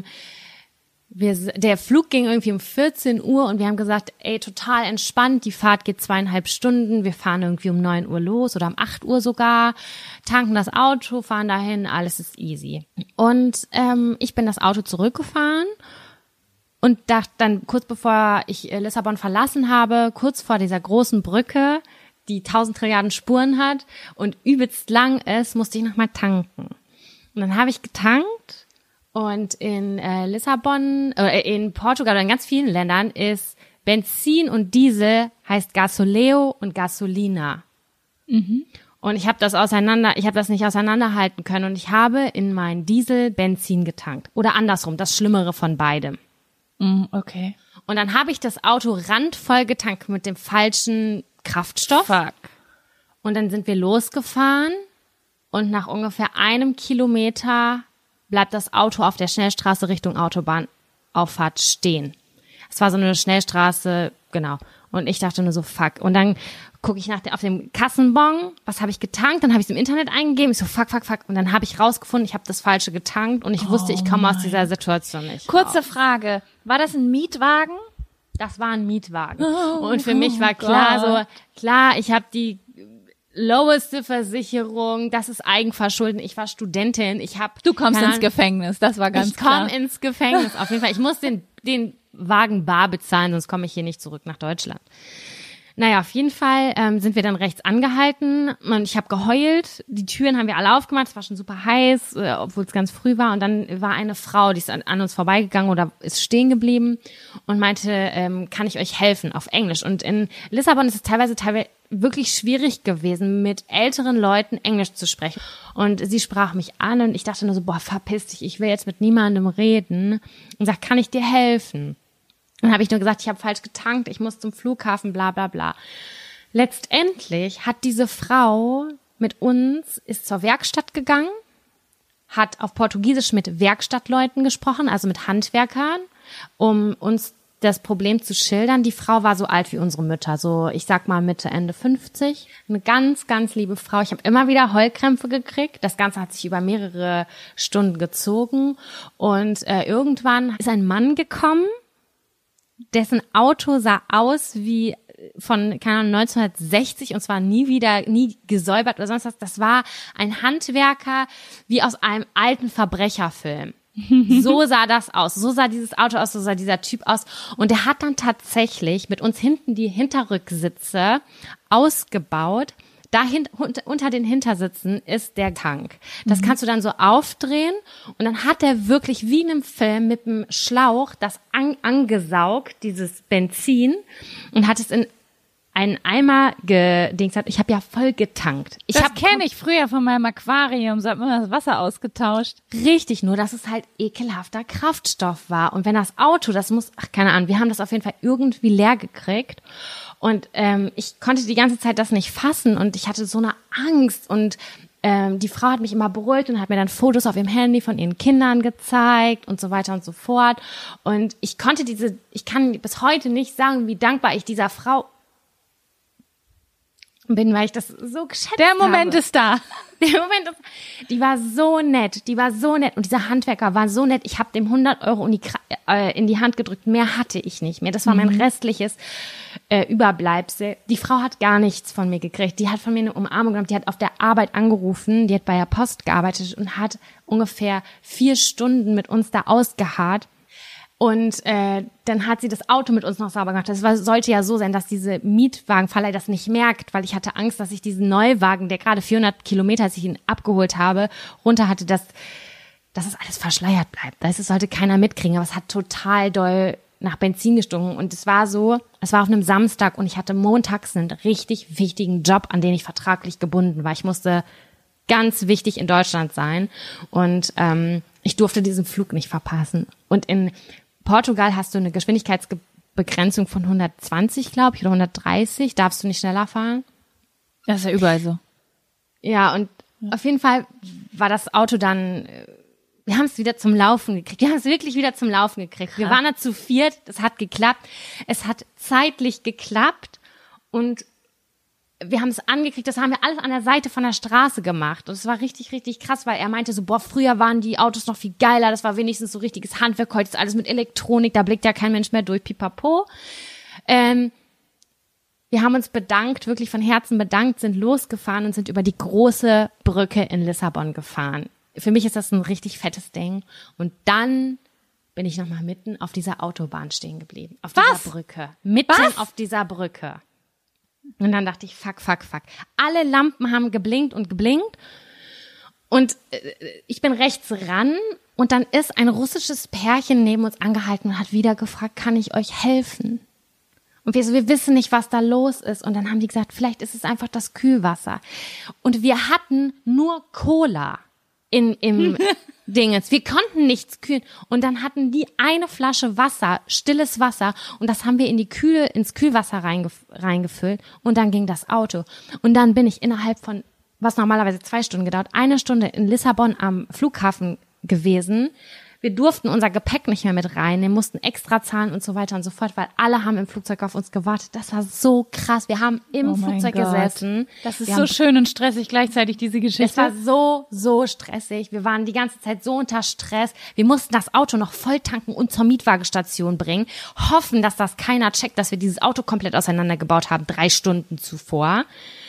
der Flug ging irgendwie um 14 Uhr und wir haben gesagt, ey, total entspannt, die Fahrt geht 2,5 Stunden, wir fahren irgendwie um 9 Uhr los oder um 8 Uhr sogar, tanken das Auto, fahren dahin, alles ist easy. Und ich bin das Auto zurückgefahren und dachte dann, kurz bevor ich Lissabon verlassen habe, kurz vor dieser großen Brücke, die 1000 Trilliarden Spuren hat und übelst lang ist, musste ich nochmal tanken. Und dann habe ich getankt und in Lissabon, in Portugal oder in ganz vielen Ländern ist Benzin und Diesel heißt Gasoleo und Gasolina. Mhm. Und ich habe das nicht auseinanderhalten können und ich habe in mein Diesel Benzin getankt. Oder andersrum, das Schlimmere von beidem. Okay. Und dann habe ich das Auto randvoll getankt mit dem falschen Kraftstoff. Fuck. Und dann sind wir losgefahren und nach ungefähr 1 Kilometer bleibt das Auto auf der Schnellstraße Richtung Autobahnauffahrt stehen. Es war so eine Schnellstraße, genau. Und ich dachte nur so, fuck. Und dann gucke ich auf dem Kassenbon, was habe ich getankt? Dann habe ich es im Internet eingegeben. Ich so, fuck. Und dann habe ich rausgefunden, ich habe das Falsche getankt und ich wusste, ich komme aus dieser Situation nicht Kurze raus. Frage, war das ein Mietwagen? Das war ein Mietwagen. Und für mich war klar, ich habe die loweste Versicherung, das ist Eigenverschulden. Ich war Studentin, Du kommst ins Gefängnis, das war ganz klar. Ich komme ins Gefängnis, auf jeden Fall. Ich muss den Wagen bar bezahlen, sonst komme ich hier nicht zurück nach Deutschland. Naja, auf jeden Fall sind wir dann rechts angehalten und ich habe geheult. Die Türen haben wir alle aufgemacht, es war schon super heiß, obwohl es ganz früh war. Und dann war eine Frau, die ist an uns vorbeigegangen oder ist stehen geblieben und meinte, kann ich euch helfen, auf Englisch. Und in Lissabon ist es teilweise wirklich schwierig gewesen, mit älteren Leuten Englisch zu sprechen. Und sie sprach mich an und ich dachte nur so, verpiss dich, ich will jetzt mit niemandem reden. Und sagt, kann ich dir helfen? Dann habe ich nur gesagt, ich habe falsch getankt, ich muss zum Flughafen, bla bla bla. Letztendlich hat diese Frau ist zur Werkstatt gegangen, hat auf Portugiesisch mit Werkstattleuten gesprochen, also mit Handwerkern, um uns das Problem zu schildern. Die Frau war so alt wie unsere Mütter, so ich sag mal Mitte, Ende 50. Eine ganz, ganz liebe Frau. Ich habe immer wieder Heulkrämpfe gekriegt. Das Ganze hat sich über mehrere Stunden gezogen. Und irgendwann ist ein Mann gekommen, dessen Auto sah aus wie von, keine Ahnung, 1960 und zwar nie gesäubert oder sonst was. Das war ein Handwerker wie aus einem alten Verbrecherfilm. So sah das aus. So sah dieses Auto aus, so sah dieser Typ aus. Und der hat dann tatsächlich mit uns hinten die Hinterrücksitze ausgebaut. Unter den Hintersitzen ist der Tank. Das kannst du dann so aufdrehen und dann hat er wirklich wie in einem Film mit einem Schlauch das angesaugt, dieses Benzin, und hat es in einen Eimer gedingst. Ich habe ja voll getankt. Das kenne ich früher von meinem Aquarium, so hat man das Wasser ausgetauscht. Richtig, nur dass es halt ekelhafter Kraftstoff war. Und wenn das Auto, keine Ahnung, wir haben das auf jeden Fall irgendwie leer gekriegt. Und ich konnte die ganze Zeit das nicht fassen und ich hatte so eine Angst und die Frau hat mich immer beruhigt und hat mir dann Fotos auf ihrem Handy von ihren Kindern gezeigt und so weiter und so fort. Und ich kann bis heute nicht sagen, wie dankbar ich dieser Frau bin, weil ich das so geschätzt habe. Der Moment ist da. Die war so nett. Und dieser Handwerker war so nett. Ich habe dem 100 Euro in die Hand gedrückt. Mehr hatte ich nicht mehr. Das war mein restliches Überbleibsel. Die Frau hat gar nichts von mir gekriegt. Die hat von mir eine Umarmung genommen. Die hat auf der Arbeit angerufen. Die hat bei der Post gearbeitet und hat ungefähr 4 Stunden mit uns da ausgeharrt. Und dann hat sie das Auto mit uns noch sauber gemacht. Sollte ja so sein, dass diese Mietwagenverleih das nicht merkt, weil ich hatte Angst, dass ich diesen Neuwagen, der gerade 400 Kilometer, als ich ihn abgeholt habe, runter hatte, dass es alles verschleiert bleibt. Das sollte keiner mitkriegen, aber es hat total doll nach Benzin gestunken. Und es war auf einem Samstag und ich hatte montags einen richtig wichtigen Job, an den ich vertraglich gebunden war. Ich musste ganz wichtig in Deutschland sein und ich durfte diesen Flug nicht verpassen. Und in Portugal hast du eine Geschwindigkeitsbegrenzung von 120, glaube ich, oder 130. Darfst du nicht schneller fahren? Das ist ja überall so. Ja, und auf jeden Fall war das Auto dann, wir haben es wieder zum Laufen gekriegt. Wir haben es wirklich wieder zum Laufen gekriegt. Wir waren da zu 4, das hat geklappt. Es hat zeitlich geklappt und wir haben es angekriegt, das haben wir alles an der Seite von der Straße gemacht. Und es war richtig, richtig krass, weil er meinte so, früher waren die Autos noch viel geiler, das war wenigstens so richtiges Handwerk, heute ist alles mit Elektronik, da blickt ja kein Mensch mehr durch, pipapo. Wir haben uns bedankt, wirklich von Herzen bedankt, sind losgefahren und sind über die große Brücke in Lissabon gefahren. Für mich ist das ein richtig fettes Ding. Und dann bin ich nochmal mitten auf dieser Autobahn stehen geblieben. Auf dieser Brücke. Mitten auf dieser Brücke. Und dann dachte ich, fuck. Alle Lampen haben geblinkt und geblinkt. Und ich bin rechts ran und dann ist ein russisches Pärchen neben uns angehalten und hat wieder gefragt, kann ich euch helfen? Und wir wissen nicht, was da los ist. Und dann haben die gesagt, vielleicht ist es einfach das Kühlwasser. Und wir hatten nur Cola im Dingens. Wir konnten nichts kühlen. Und dann hatten die eine Flasche Wasser, stilles Wasser. Und das haben wir ins Kühlwasser reingefüllt. Und dann ging das Auto. Und dann bin ich innerhalb von, was normalerweise 2 Stunden gedauert, 1 Stunde in Lissabon am Flughafen gewesen. Wir durften unser Gepäck nicht mehr mit reinnehmen, mussten extra zahlen und so weiter und so fort, weil alle haben im Flugzeug auf uns gewartet. Das war so krass. Wir haben im Flugzeug gesessen. Das ist so schön und stressig gleichzeitig, diese Geschichte. Es war so stressig. Wir waren die ganze Zeit so unter Stress. Wir mussten das Auto noch voll tanken und zur Mietwagestation bringen. Hoffen, dass das keiner checkt, dass wir dieses Auto komplett auseinandergebaut haben, 3 Stunden zuvor.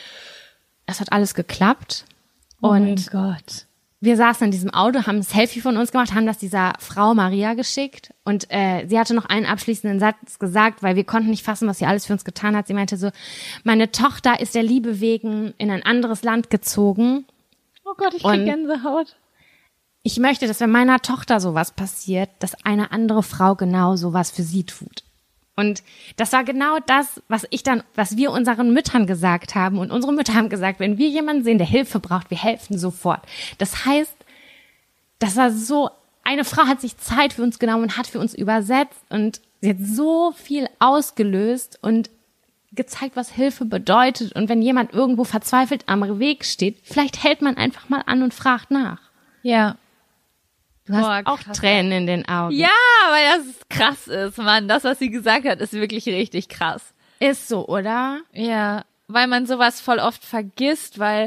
Das hat alles geklappt. Oh mein Gott. Wir saßen in diesem Auto, haben ein Selfie von uns gemacht, haben das dieser Frau Maria geschickt und sie hatte noch einen abschließenden Satz gesagt, weil wir konnten nicht fassen, was sie alles für uns getan hat. Sie meinte so, meine Tochter ist der Liebe wegen in ein anderes Land gezogen. Oh Gott, ich krieg Gänsehaut. Ich möchte, dass wenn meiner Tochter sowas passiert, dass eine andere Frau genau sowas für sie tut. Und das war genau das, was wir unseren Müttern gesagt haben. Und unsere Mütter haben gesagt, wenn wir jemanden sehen, der Hilfe braucht, wir helfen sofort. Das heißt, das war so, eine Frau hat sich Zeit für uns genommen und hat für uns übersetzt und sie hat so viel ausgelöst und gezeigt, was Hilfe bedeutet. Und wenn jemand irgendwo verzweifelt am Weg steht, vielleicht hält man einfach mal an und fragt nach. Ja. Du hast auch Tränen in den Augen. Ja, weil das krass ist, Mann. Das, was sie gesagt hat, ist wirklich richtig krass. Ist so, oder? Ja, weil man sowas voll oft vergisst, weil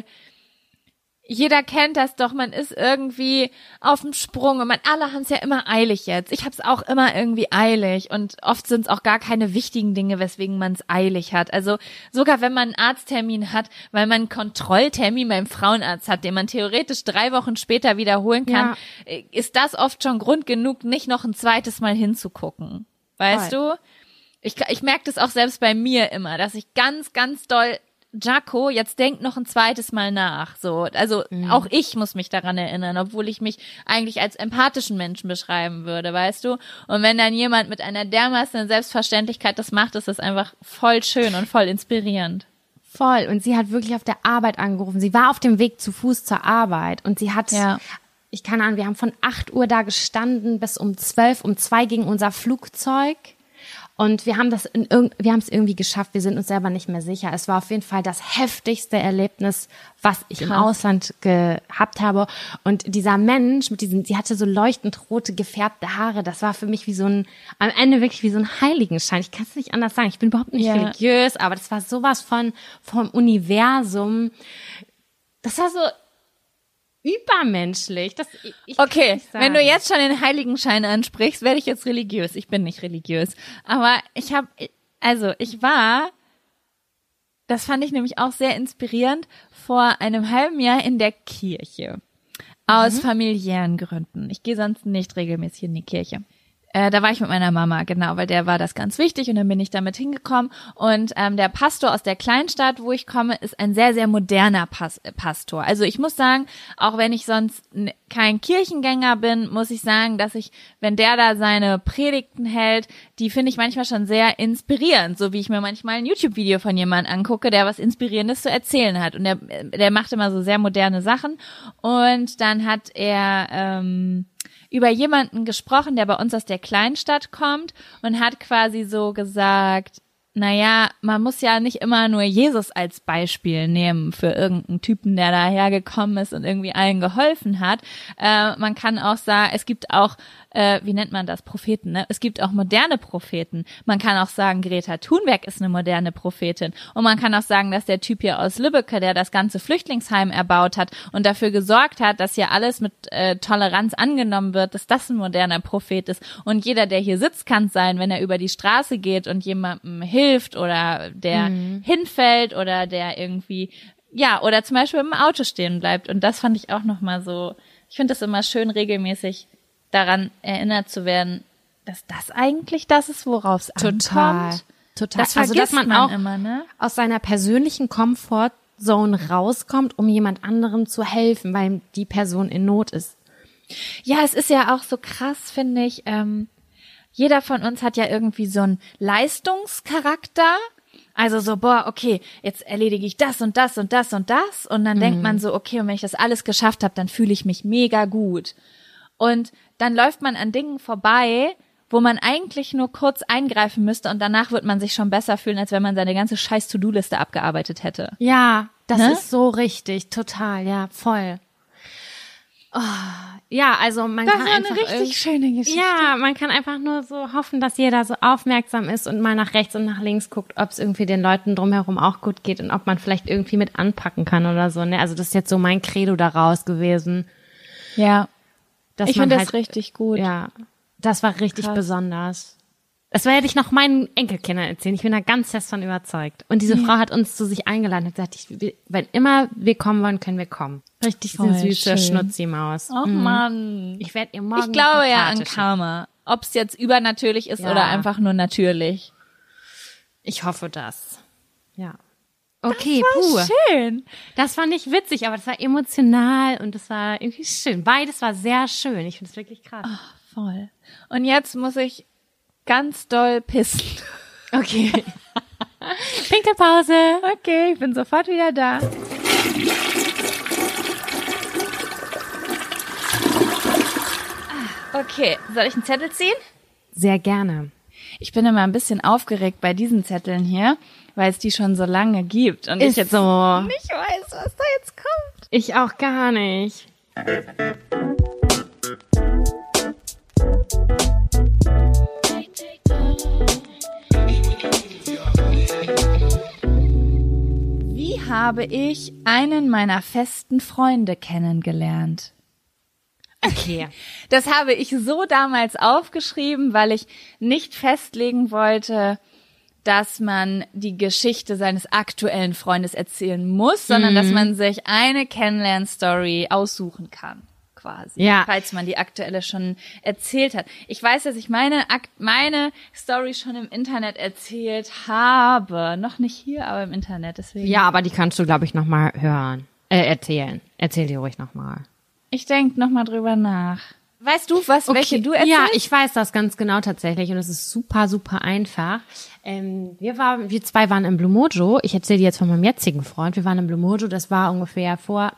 jeder kennt das doch, man ist irgendwie auf dem Sprung und alle haben es ja immer eilig jetzt. Ich hab's auch immer irgendwie eilig und oft sind es auch gar keine wichtigen Dinge, weswegen man es eilig hat. Also sogar wenn man einen Arzttermin hat, weil man einen Kontrolltermin beim Frauenarzt hat, den man theoretisch 3 Wochen später wiederholen kann, ist das oft schon Grund genug, nicht noch ein zweites Mal hinzugucken. Weißt du? Ich merke das auch selbst bei mir immer, dass ich ganz, ganz doll Jaco, jetzt denk noch ein zweites Mal nach. So, also auch ich muss mich daran erinnern, obwohl ich mich eigentlich als empathischen Menschen beschreiben würde, weißt du? Und wenn dann jemand mit einer dermaßen Selbstverständlichkeit das macht, ist das einfach voll schön und voll inspirierend. Voll. Und sie hat wirklich auf der Arbeit angerufen. Sie war auf dem Weg zu Fuß zur Arbeit und sie hat, ich keine Ahnung, wir haben von 8 Uhr da gestanden bis um 12, um 2 ging unser Flugzeug. Und wir haben es irgendwie geschafft. Wir sind uns selber nicht mehr sicher. Es war auf jeden Fall das heftigste Erlebnis, was ich im Ausland gehabt habe. Und dieser Mensch sie hatte so leuchtend rote gefärbte Haare. Das war für mich am Ende wirklich wie so ein Heiligenschein. Ich kann es nicht anders sagen. Ich bin überhaupt nicht religiös, aber das war sowas vom Universum. Das war so übermenschlich. Okay, wenn du jetzt schon den Heiligenschein ansprichst, werde ich jetzt religiös. Ich bin nicht religiös. Aber das fand ich nämlich auch sehr inspirierend, vor einem halben Jahr in der Kirche. Aus familiären Gründen. Ich gehe sonst nicht regelmäßig in die Kirche. Da war ich mit meiner Mama, genau, weil der war das ganz wichtig und dann bin ich damit hingekommen und der Pastor aus der Kleinstadt, wo ich komme, ist ein sehr, sehr moderner Pastor. Also ich muss sagen, auch wenn ich sonst kein Kirchengänger bin, muss ich sagen, dass wenn der da seine Predigten hält, die finde ich manchmal schon sehr inspirierend, so wie ich mir manchmal ein YouTube-Video von jemandem angucke, der was Inspirierendes zu erzählen hat und der macht immer so sehr moderne Sachen und dann hat er über jemanden gesprochen, der bei uns aus der Kleinstadt kommt und hat quasi so gesagt, naja, man muss ja nicht immer nur Jesus als Beispiel nehmen für irgendeinen Typen, der dahergekommen ist und irgendwie allen geholfen hat. Man kann auch sagen, es gibt auch, wie nennt man das, Propheten, ne? Es gibt auch moderne Propheten. Man kann auch sagen, Greta Thunberg ist eine moderne Prophetin. Und man kann auch sagen, dass der Typ hier aus Lübbecke, der das ganze Flüchtlingsheim erbaut hat und dafür gesorgt hat, dass hier alles mit Toleranz angenommen wird, dass das ein moderner Prophet ist. Und jeder, der hier sitzt, kann sein, wenn er über die Straße geht und jemandem hilft oder der hinfällt oder der irgendwie, oder zum Beispiel im Auto stehen bleibt. Und das fand ich auch nochmal so, ich finde das immer schön, regelmäßig daran erinnert zu werden, dass das eigentlich das ist, worauf es ankommt. Total. Das vergisst dass man auch immer, ne? aus seiner persönlichen Comfortzone rauskommt, um jemand anderem zu helfen, weil die Person in Not ist. Ja, es ist ja auch so krass, finde ich. jeder von uns hat ja irgendwie so einen Leistungscharakter. Also so, okay, jetzt erledige ich das und das und das und das. Und dann denkt man so, okay, und wenn ich das alles geschafft habe, dann fühle ich mich mega gut. Und dann läuft man an Dingen vorbei, wo man eigentlich nur kurz eingreifen müsste und danach wird man sich schon besser fühlen, als wenn man seine ganze scheiß To-Do-Liste abgearbeitet hätte. Ja, das Ne? ist so richtig, total, ja, voll. Oh, ja, also man kann einfach schöne Geschichte. ja, man kann einfach nur so hoffen, dass jeder so aufmerksam ist und mal nach rechts und nach links guckt, ob es irgendwie den Leuten drumherum auch gut geht und ob man vielleicht irgendwie mit anpacken kann oder so. Ne? Also das ist jetzt so mein Credo daraus gewesen. Ja, Dass ich man finde halt, das richtig gut. Ja, das war richtig Krass. besonders. Das werde ich noch meinen Enkelkindern erzählen. Ich bin da ganz fest von überzeugt. Und diese Frau hat uns zu sich eingeladen und gesagt, wenn immer wir kommen wollen, können wir kommen. Richtig Voll süße schön. Schnutzi-Maus. Oh Mann. Ich werde ihr morgen Ich glaube eine ja an Karte schicken. Karma. Ob es jetzt übernatürlich ist Ja. oder einfach nur natürlich. Ich hoffe das. Ja. Okay, puh. Schön. Das fand ich witzig, aber das war emotional und das war irgendwie schön. Beides war sehr schön. Ich finde es wirklich krass. Voll. Und jetzt muss ich ganz doll pissen. Okay. Pinkelpause. Okay, ich bin sofort wieder da. Okay, soll ich einen Zettel ziehen? Sehr gerne. Ich bin immer ein bisschen aufgeregt bei diesen Zetteln hier, weil es die schon so lange gibt und ich Ist jetzt so. nicht weiß, was da jetzt kommt. Ich auch gar nicht. Wie habe ich einen meiner festen Freunde kennengelernt? Okay. Das habe ich so damals aufgeschrieben, weil ich nicht festlegen wollte, dass man die Geschichte seines aktuellen Freundes erzählen muss, sondern dass man sich eine Kennenlern-Story aussuchen kann, quasi. Ja. Falls man die aktuelle schon erzählt hat. Ich weiß, dass ich meine Story schon im Internet erzählt habe. Noch nicht hier, aber im Internet. Deswegen. Ja, aber die kannst du, glaube ich, nochmal hören. Erzählen. Erzähl dir ruhig nochmal. Ich denke noch mal drüber nach. Weißt du, welche du erzählst? Ja, ich weiß das ganz genau tatsächlich und es ist super, super einfach. Wir zwei waren im Blue Mojo. Ich erzähle dir jetzt von meinem jetzigen Freund. Wir waren im Blue Mojo, das war ungefähr vor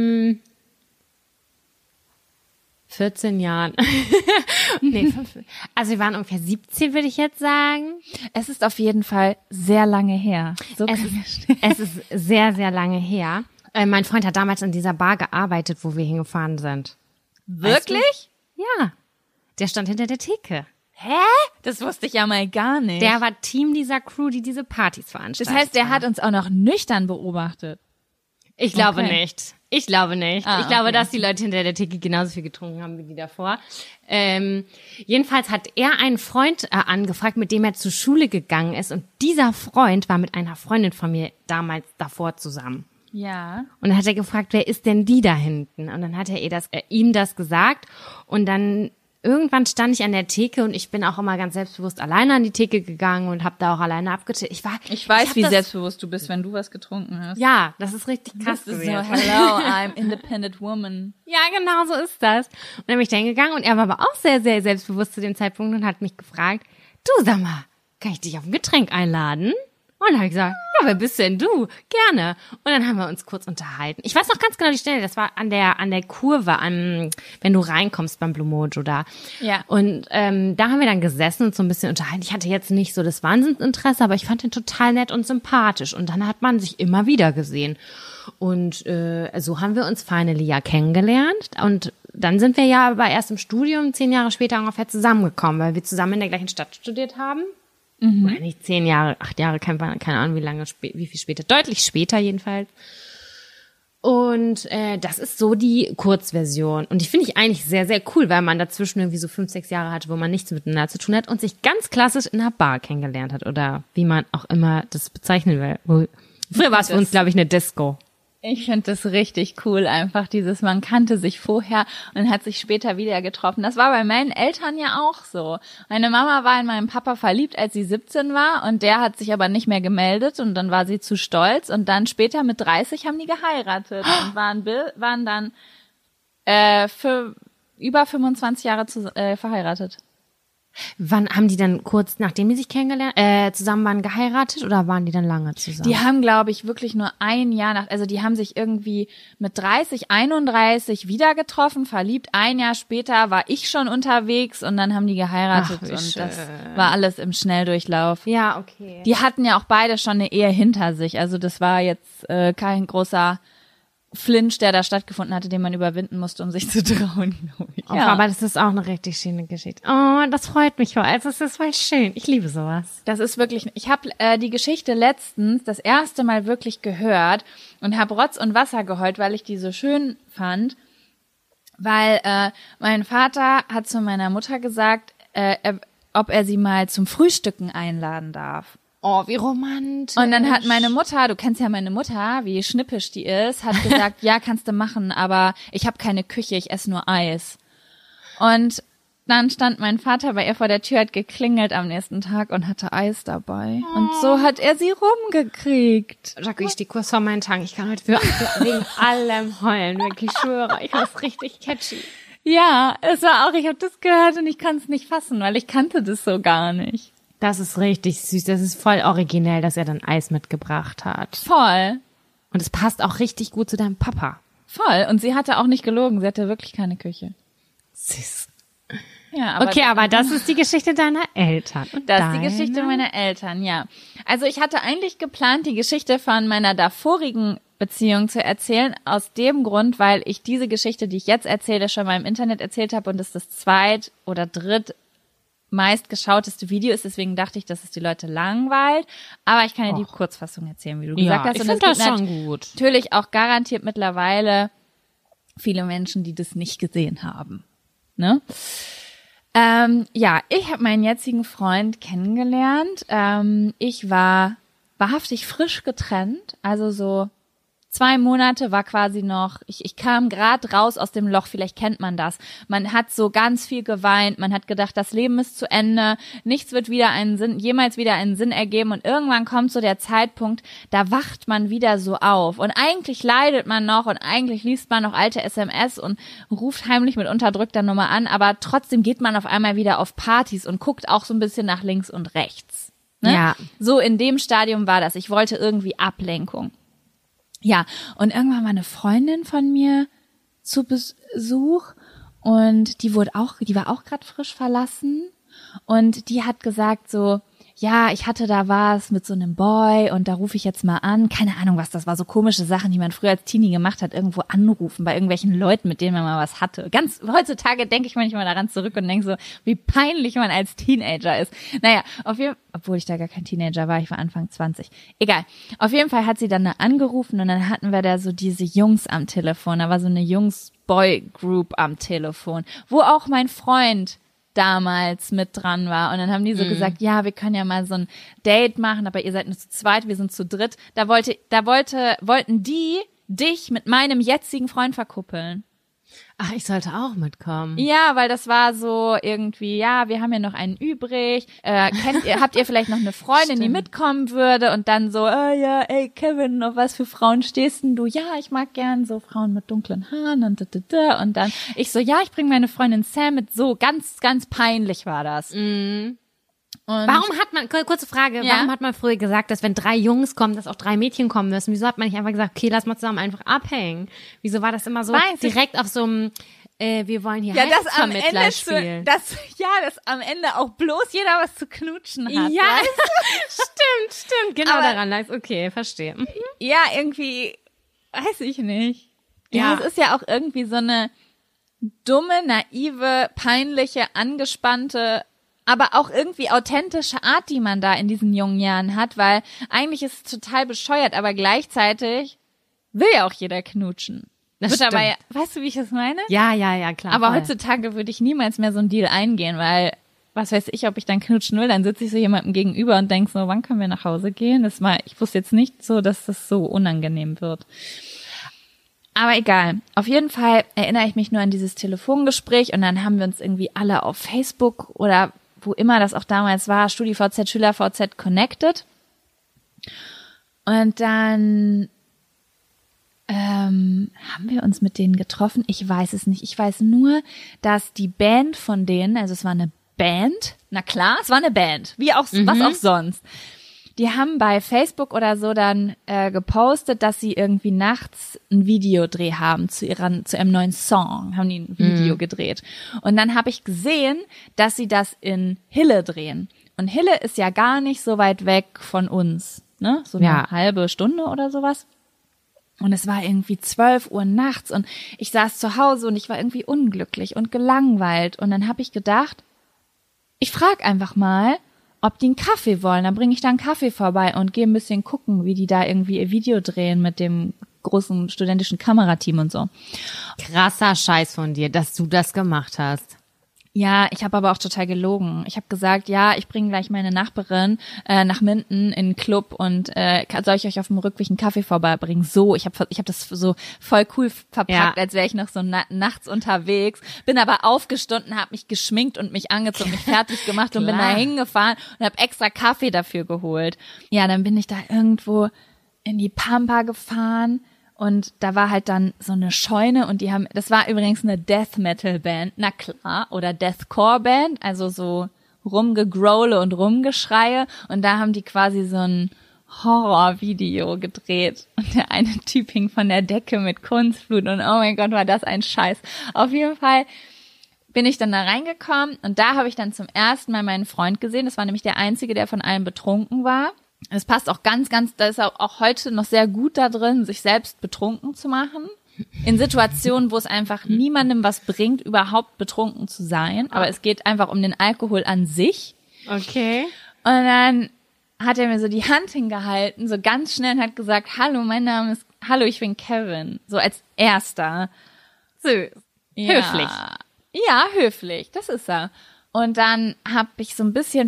14 Jahren. Nee, also wir waren ungefähr 17, würde ich jetzt sagen. Es ist auf jeden Fall sehr lange her. So Es ist sehr, sehr lange her. Mein Freund hat damals in dieser Bar gearbeitet, wo wir hingefahren sind. Wirklich? Ja, der stand hinter der Theke. Hä? Das wusste ich ja mal gar nicht. Der war Team dieser Crew, die diese Partys veranstaltet. Das heißt, der hat uns auch noch nüchtern beobachtet. Ich glaube Okay. nicht. Ich glaube nicht. Ah, Ich glaube, okay. dass die Leute hinter der Theke genauso viel getrunken haben wie die davor. Jedenfalls hat er einen Freund angefragt, mit dem er zur Schule gegangen ist. Und dieser Freund war mit einer Freundin von mir damals davor zusammen. Ja. Und dann hat er gefragt, wer ist denn die da hinten? Und dann hat er ihm das gesagt. Und dann irgendwann stand ich an der Theke und ich bin auch immer ganz selbstbewusst alleine an die Theke gegangen und habe da auch alleine abgechillt. Ich weiß, hab wie das- selbstbewusst du bist, wenn du was getrunken hast. Ja, das ist richtig krass Das ist so, gewesen. hello, I'm independent woman. Ja, genau so ist das. Und dann bin ich da hingegangen und er war aber auch sehr, sehr selbstbewusst zu dem Zeitpunkt und hat mich gefragt, du sag mal, kann ich dich auf ein Getränk einladen? Und dann habe ich gesagt, ja, wer bist denn du? Gerne. Und dann haben wir uns kurz unterhalten. Ich weiß noch ganz genau die Stelle, das war an der Kurve, wenn du reinkommst beim Blue Mojo da. Ja. Und da haben wir dann gesessen und so ein bisschen unterhalten. Ich hatte jetzt nicht so das Wahnsinnsinteresse, aber ich fand ihn total nett und sympathisch. Und dann hat man sich immer wieder gesehen. Und so haben wir uns finally ja kennengelernt. Und dann sind wir ja aber erst im Studium 10 Jahre später ungefähr zusammengekommen, weil wir zusammen in der gleichen Stadt studiert haben. Oder nicht 10 Jahre, 8 Jahre, keine Ahnung, wie viel später. Deutlich später jedenfalls. Und das ist so die Kurzversion. Und die finde ich eigentlich sehr, sehr cool, weil man dazwischen irgendwie so 5, 6 Jahre hatte, wo man nichts miteinander zu tun hat und sich ganz klassisch in einer Bar kennengelernt hat. Oder wie man auch immer das bezeichnen will. Früher war es für uns, glaube ich, eine Disco. Ich finde das richtig cool, einfach man kannte sich vorher und hat sich später wieder getroffen. Das war bei meinen Eltern ja auch so. Meine Mama war in meinen Papa verliebt, als sie 17 war und der hat sich aber nicht mehr gemeldet und dann war sie zu stolz und dann später mit 30 haben die geheiratet und waren dann für über 25 Jahre verheiratet. Wann haben die dann kurz, nachdem die sich kennengelernt, zusammen waren, geheiratet oder waren die dann lange zusammen? Die haben, glaube ich, wirklich nur ein Jahr also die haben sich irgendwie mit 30, 31 wieder getroffen, verliebt. Ein Jahr später war ich schon unterwegs und dann haben die geheiratet und das war alles im Schnelldurchlauf. Ja, okay. Die hatten ja auch beide schon eine Ehe hinter sich, also das war jetzt kein großer Flinch, der da stattgefunden hatte, den man überwinden musste, um sich zu trauen, glaube ich. Ja. Aber das ist auch eine richtig schöne Geschichte. Oh, das freut mich voll. Also es ist voll schön. Ich liebe sowas. Das ist wirklich, ich habe die Geschichte letztens das erste Mal wirklich gehört und habe Rotz und Wasser geheult, weil ich die so schön fand, weil mein Vater hat zu meiner Mutter gesagt, ob er sie mal zum Frühstücken einladen darf. Oh, wie romantisch. Und dann hat meine Mutter, du kennst ja meine Mutter, wie schnippisch die ist, hat gesagt, ja, kannst du machen, aber ich habe keine Küche, ich esse nur Eis. Und dann stand mein Vater bei ihr vor der Tür, hat geklingelt am nächsten Tag und hatte Eis dabei. Und so hat er sie rumgekriegt. Da krieg ich die Kurs vor meinen Tagen. Ich kann heute wegen allem heulen, wirklich schwöre. Ich war richtig catchy. Ja, es war auch, ich habe das gehört und ich kann es nicht fassen, weil ich kannte das so gar nicht. Das ist richtig süß. Das ist voll originell, dass er dann Eis mitgebracht hat. Voll. Und es passt auch richtig gut zu deinem Papa. Voll. Und sie hatte auch nicht gelogen. Sie hatte wirklich keine Küche. Süß. Ja, aber das ist die Geschichte deiner Eltern. Und das ist die Geschichte meiner Eltern, ja. Also ich hatte eigentlich geplant, die Geschichte von meiner davorigen Beziehung zu erzählen, aus dem Grund, weil ich diese Geschichte, die ich jetzt erzähle, schon mal im Internet erzählt habe und es das zweit- oder meistgeschauteste Video ist, deswegen dachte ich, dass es die Leute langweilt, aber ich kann ja die Kurzfassung erzählen, wie du gesagt hast. Ich und finde das schon gut. Natürlich auch garantiert mittlerweile viele Menschen, die das nicht gesehen haben. Ne? Ja, ich habe meinen jetzigen Freund kennengelernt. Ich war wahrhaftig frisch getrennt, also so 2 Monate war quasi noch, ich kam gerade raus aus dem Loch, vielleicht kennt man das. Man hat so ganz viel geweint, man hat gedacht, das Leben ist zu Ende, nichts wird jemals wieder einen Sinn ergeben und irgendwann kommt so der Zeitpunkt, da wacht man wieder so auf und eigentlich leidet man noch und eigentlich liest man noch alte SMS und ruft heimlich mit unterdrückter Nummer an, aber trotzdem geht man auf einmal wieder auf Partys und guckt auch so ein bisschen nach links und rechts. Ne? Ja. So in dem Stadium war das. Ich wollte irgendwie Ablenkung. Ja, und irgendwann war eine Freundin von mir zu Besuch und die war auch gerade frisch verlassen und die hat gesagt so, ja, ich hatte da was mit so einem Boy und da rufe ich jetzt mal an. Keine Ahnung, was das war. So komische Sachen, die man früher als Teenie gemacht hat. Irgendwo anrufen bei irgendwelchen Leuten, mit denen man mal was hatte. Ganz heutzutage denke ich manchmal daran zurück und denke so, wie peinlich man als Teenager ist. Naja, obwohl ich da gar kein Teenager war. Ich war Anfang 20. Egal. Auf jeden Fall hat sie dann da angerufen und dann hatten wir da so diese Jungs am Telefon. Da war so eine Jungs-Boy-Group am Telefon, wo auch mein Freund damals mit dran war. Und dann haben die so gesagt, ja, wir können ja mal so ein Date machen, aber ihr seid nur zu zweit, wir sind zu dritt. Da wollten die dich mit meinem jetzigen Freund verkuppeln. Ach, ich sollte auch mitkommen. Ja, weil das war so irgendwie, ja, wir haben ja noch einen übrig. Habt ihr vielleicht noch eine Freundin, die mitkommen würde? Und dann so, ja, ey, Kevin, auf was für Frauen stehst denn du? Ja, ich mag gern so Frauen mit dunklen Haaren und Und dann ich so, ja, ich bringe meine Freundin Sam mit. So, ganz, ganz peinlich war das. Mhm. Warum hat man, kurze Frage, Ja? warum hat man früher gesagt, dass wenn 3 Jungs kommen, dass auch 3 Mädchen kommen müssen? Wieso hat man nicht einfach gesagt, okay, lass mal zusammen einfach abhängen? Wieso war das immer so direkt auf so einem, wir wollen hier Heilsvermittler spielen? Dass am Ende auch bloß jeder was zu knutschen hat. Ja, stimmt, genau Aber- daran lag okay, verstehe. Mhm. Ja, irgendwie, weiß ich nicht. Ja. Ja, es ist ja auch irgendwie so eine dumme, naive, peinliche, angespannte, aber auch irgendwie authentische Art, die man da in diesen jungen Jahren hat, weil eigentlich ist es total bescheuert, aber gleichzeitig will ja auch jeder knutschen. Das stimmt. Weißt du, wie ich das meine? Ja, klar. Aber voll. heutzutage würde ich niemals mehr so einen Deal eingehen, weil was weiß ich, ob ich dann knutschen will, dann sitze ich so jemandem gegenüber und denke so, wann können wir nach Hause gehen? Ich wusste jetzt nicht so, dass das so unangenehm wird. Aber egal. Auf jeden Fall erinnere ich mich nur an dieses Telefongespräch und dann haben wir uns irgendwie alle auf Facebook oder wo immer das auch damals war, StudiVZ, SchülerVZ connected. Und dann haben wir uns mit denen getroffen. Ich weiß es nicht. Ich weiß nur, dass die Band von denen, also es war eine Band. Na klar, es war eine Band. Wie auch, was auch sonst. Die haben bei Facebook oder so dann gepostet, dass sie irgendwie nachts einen Videodreh haben zu ihrem neuen Song, haben die ein Video gedreht. Und dann habe ich gesehen, dass sie das in Hille drehen. Und Hille ist ja gar nicht so weit weg von uns, ne? So eine halbe Stunde oder sowas. Und es war irgendwie 12 Uhr nachts und ich saß zu Hause und ich war irgendwie unglücklich und gelangweilt. Und dann habe ich gedacht, ich frage einfach mal, ob die einen Kaffee wollen. Dann bringe ich da einen Kaffee vorbei und gehe ein bisschen gucken, wie die da irgendwie ihr Video drehen mit dem großen studentischen Kamerateam und so. Krasser Scheiß von dir, dass du das gemacht hast. Ja, ich habe aber auch total gelogen. Ich habe gesagt, ja, ich bringe gleich meine Nachbarin nach Minden in den Club und soll ich euch auf dem Rückweg einen Kaffee vorbeibringen? So, ich hab das so voll cool verpackt, als wäre ich noch so nachts unterwegs. Bin aber aufgestanden, habe mich geschminkt und mich angezogen, mich fertig gemacht und bin da hingefahren und habe extra Kaffee dafür geholt. Ja, dann bin ich da irgendwo in die Pampa gefahren. Und da war halt dann so eine Scheune und das war übrigens eine Death Metal Band, na klar, oder Deathcore Band, also so Rumgegrole und Rumgeschreie. Und da haben die quasi so ein Horrorvideo gedreht. Und der eine Typ hing von der Decke mit Kunstblut und oh mein Gott, war das ein Scheiß. Auf jeden Fall bin ich dann da reingekommen und da habe ich dann zum ersten Mal meinen Freund gesehen. Das war nämlich der einzige, der von allen betrunken war. Es passt auch ganz, da ist auch heute noch sehr gut da drin, sich selbst betrunken zu machen. In Situationen, wo es einfach niemandem was bringt, überhaupt betrunken zu sein. Aber es geht einfach um den Alkohol an sich. Okay. Und dann hat er mir so die Hand hingehalten, so ganz schnell und hat gesagt, hallo, ich bin Kevin. So als erster. Süß. Ja. Höflich. Ja, höflich. Das ist er. Und dann habe ich so ein bisschen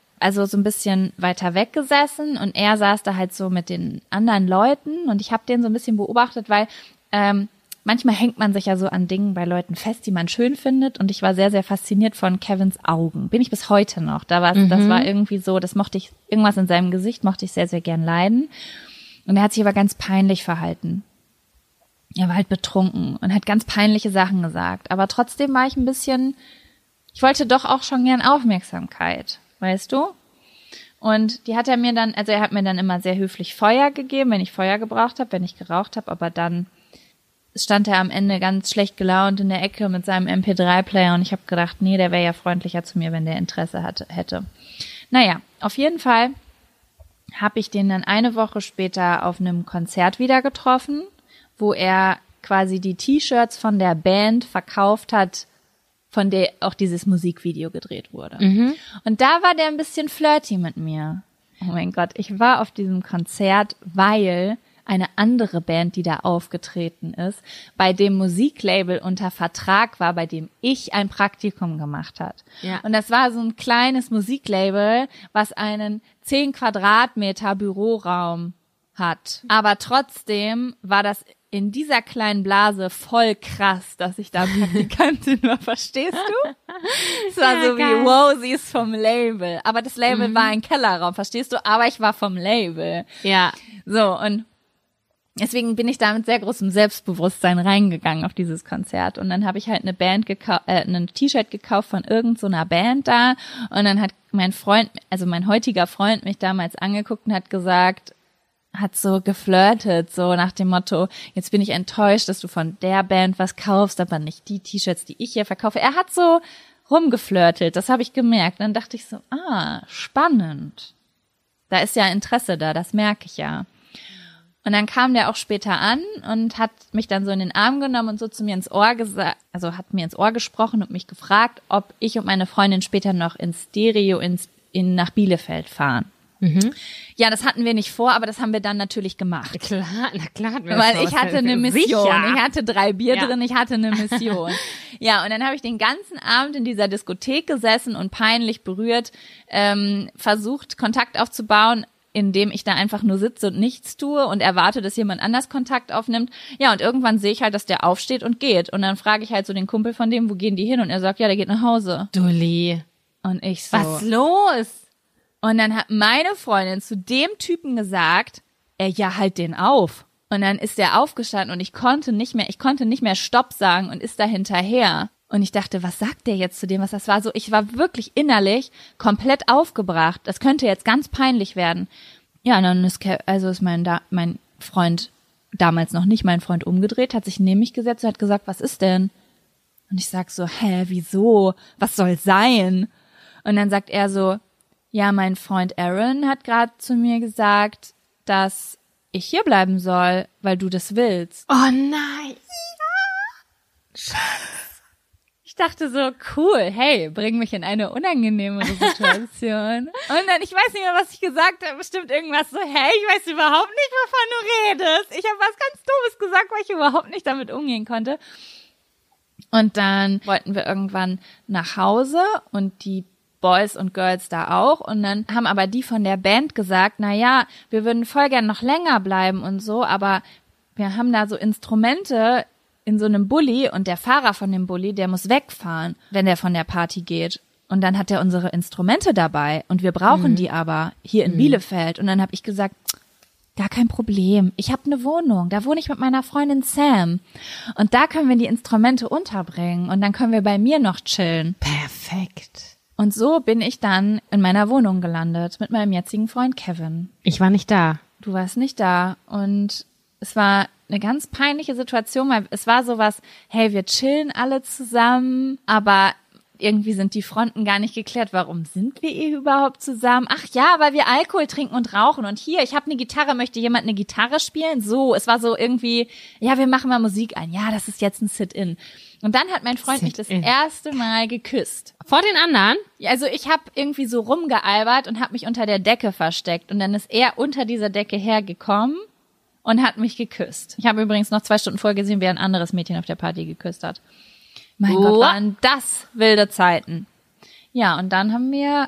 weiter weg gesessen und er saß da halt so mit den anderen Leuten und ich habe den so ein bisschen beobachtet, weil manchmal hängt man sich ja so an Dingen bei Leuten fest, die man schön findet und ich war sehr, sehr fasziniert von Kevins Augen. Bin ich bis heute noch. Das war irgendwie so, irgendwas in seinem Gesicht mochte ich sehr, sehr gern leiden. Und er hat sich aber ganz peinlich verhalten. Er war halt betrunken und hat ganz peinliche Sachen gesagt. Aber trotzdem war ich wollte doch auch schon gern Aufmerksamkeit. Weißt du? Und er hat mir dann immer sehr höflich Feuer gegeben, wenn ich Feuer gebraucht habe, wenn ich geraucht habe, aber dann stand er am Ende ganz schlecht gelaunt in der Ecke mit seinem MP3-Player und ich habe gedacht, nee, der wäre ja freundlicher zu mir, wenn der Interesse hätte. Naja, auf jeden Fall habe ich den dann eine Woche später auf einem Konzert wieder getroffen, wo er quasi die T-Shirts von der Band verkauft hat, von der auch dieses Musikvideo gedreht wurde. Und da war der ein bisschen flirty mit mir. Oh mein Gott, ich war auf diesem Konzert, weil eine andere Band, die da aufgetreten ist, bei dem Musiklabel unter Vertrag war, bei dem ich ein Praktikum gemacht hat. Ja. Und das war so ein kleines Musiklabel, was einen 10 Quadratmeter Büroraum hat. Aber trotzdem war das in dieser kleinen Blase voll krass, dass ich da Praktikantin war, verstehst du? Es war Ja, so geil. wie, wow, sie ist vom Label. Aber das Label war ein Kellerraum, verstehst du? Aber ich war vom Label. Ja. So, und deswegen bin ich da mit sehr großem Selbstbewusstsein reingegangen auf dieses Konzert. Und dann habe ich halt ein T-Shirt gekauft von irgend so einer Band da. Und dann hat mein heutiger Freund mich damals angeguckt und hat gesagt, hat so geflirtet, so nach dem Motto, jetzt bin ich enttäuscht, dass du von der Band was kaufst, aber nicht die T-Shirts, die ich hier verkaufe. Er hat so rumgeflirtet, das habe ich gemerkt. Dann dachte ich so, spannend. Da ist ja Interesse da, das merke ich ja. Und dann kam der auch später an und hat mich dann so in den Arm genommen und so zu mir ins Ohr gesagt, also hat mir ins Ohr gesprochen und mich gefragt, ob ich und meine Freundin später noch in Stereo nach Bielefeld fahren. Ja, das hatten wir nicht vor, aber das haben wir dann natürlich gemacht. Klar, na klar. Weil ich hatte eine Mission. Sicher. Ich hatte 3 Bier drin, ich hatte eine Mission. Ja, und dann habe ich den ganzen Abend in dieser Diskothek gesessen und peinlich berührt, versucht, Kontakt aufzubauen, indem ich da einfach nur sitze und nichts tue und erwarte, dass jemand anders Kontakt aufnimmt. Ja, und irgendwann sehe ich halt, dass der aufsteht und geht. Und dann frage ich halt so den Kumpel von dem, wo gehen die hin? Und er sagt, ja, der geht nach Hause. Dulli. Und ich so. Was los? Und dann hat meine Freundin zu dem Typen gesagt, ja, halt den auf. Und dann ist der aufgestanden und ich konnte nicht mehr Stopp sagen und ist da hinterher. Und ich dachte, was sagt der jetzt zu dem, was das war? So, ich war wirklich innerlich komplett aufgebracht. Das könnte jetzt ganz peinlich werden. Ja, und dann ist mein Freund, damals noch nicht mein Freund, umgedreht, hat sich neben mich gesetzt und hat gesagt, was ist denn? Und ich sag so, wieso? Was soll sein? Und dann sagt er so, ja, mein Freund Aaron hat gerade zu mir gesagt, dass ich hier bleiben soll, weil du das willst. Oh nein. Ich dachte so, cool, hey, bring mich in eine unangenehmere Situation. Und dann, ich weiß nicht mehr, was ich gesagt habe, bestimmt irgendwas so, hey, ich weiß überhaupt nicht, wovon du redest. Ich habe was ganz Dummes gesagt, weil ich überhaupt nicht damit umgehen konnte. Und dann wollten wir irgendwann nach Hause und die Boys und Girls da auch. Und dann haben aber die von der Band gesagt, na ja, wir würden voll gern noch länger bleiben und so, aber wir haben da so Instrumente in so einem Bulli und der Fahrer von dem Bulli, der muss wegfahren, wenn der von der Party geht. Und dann hat er unsere Instrumente dabei und wir brauchen die aber hier in Bielefeld. Und dann habe ich gesagt, gar kein Problem. Ich habe eine Wohnung, da wohne ich mit meiner Freundin Sam. Und da können wir die Instrumente unterbringen und dann können wir bei mir noch chillen. Perfekt. Und so bin ich dann in meiner Wohnung gelandet mit meinem jetzigen Freund Kevin. Ich war nicht da. Du warst nicht da und es war eine ganz peinliche Situation, weil es war sowas, hey, wir chillen alle zusammen, aber irgendwie sind die Fronten gar nicht geklärt. Warum sind wir überhaupt zusammen? Ach ja, weil wir Alkohol trinken und rauchen. Und hier, ich habe eine Gitarre, möchte jemand eine Gitarre spielen? So, es war so irgendwie, ja, wir machen mal Musik ein. Ja, das ist jetzt ein Sit-in. Und dann hat mein Freund mich das erste Mal geküsst. Vor den anderen? Also ich habe irgendwie so rumgealbert und habe mich unter der Decke versteckt. Und dann ist er unter dieser Decke hergekommen und hat mich geküsst. Ich habe übrigens noch 2 Stunden vorher gesehen, wie ein anderes Mädchen auf der Party geküsst hat. Mein Gott, waren das wilde Zeiten. Ja, und dann haben wir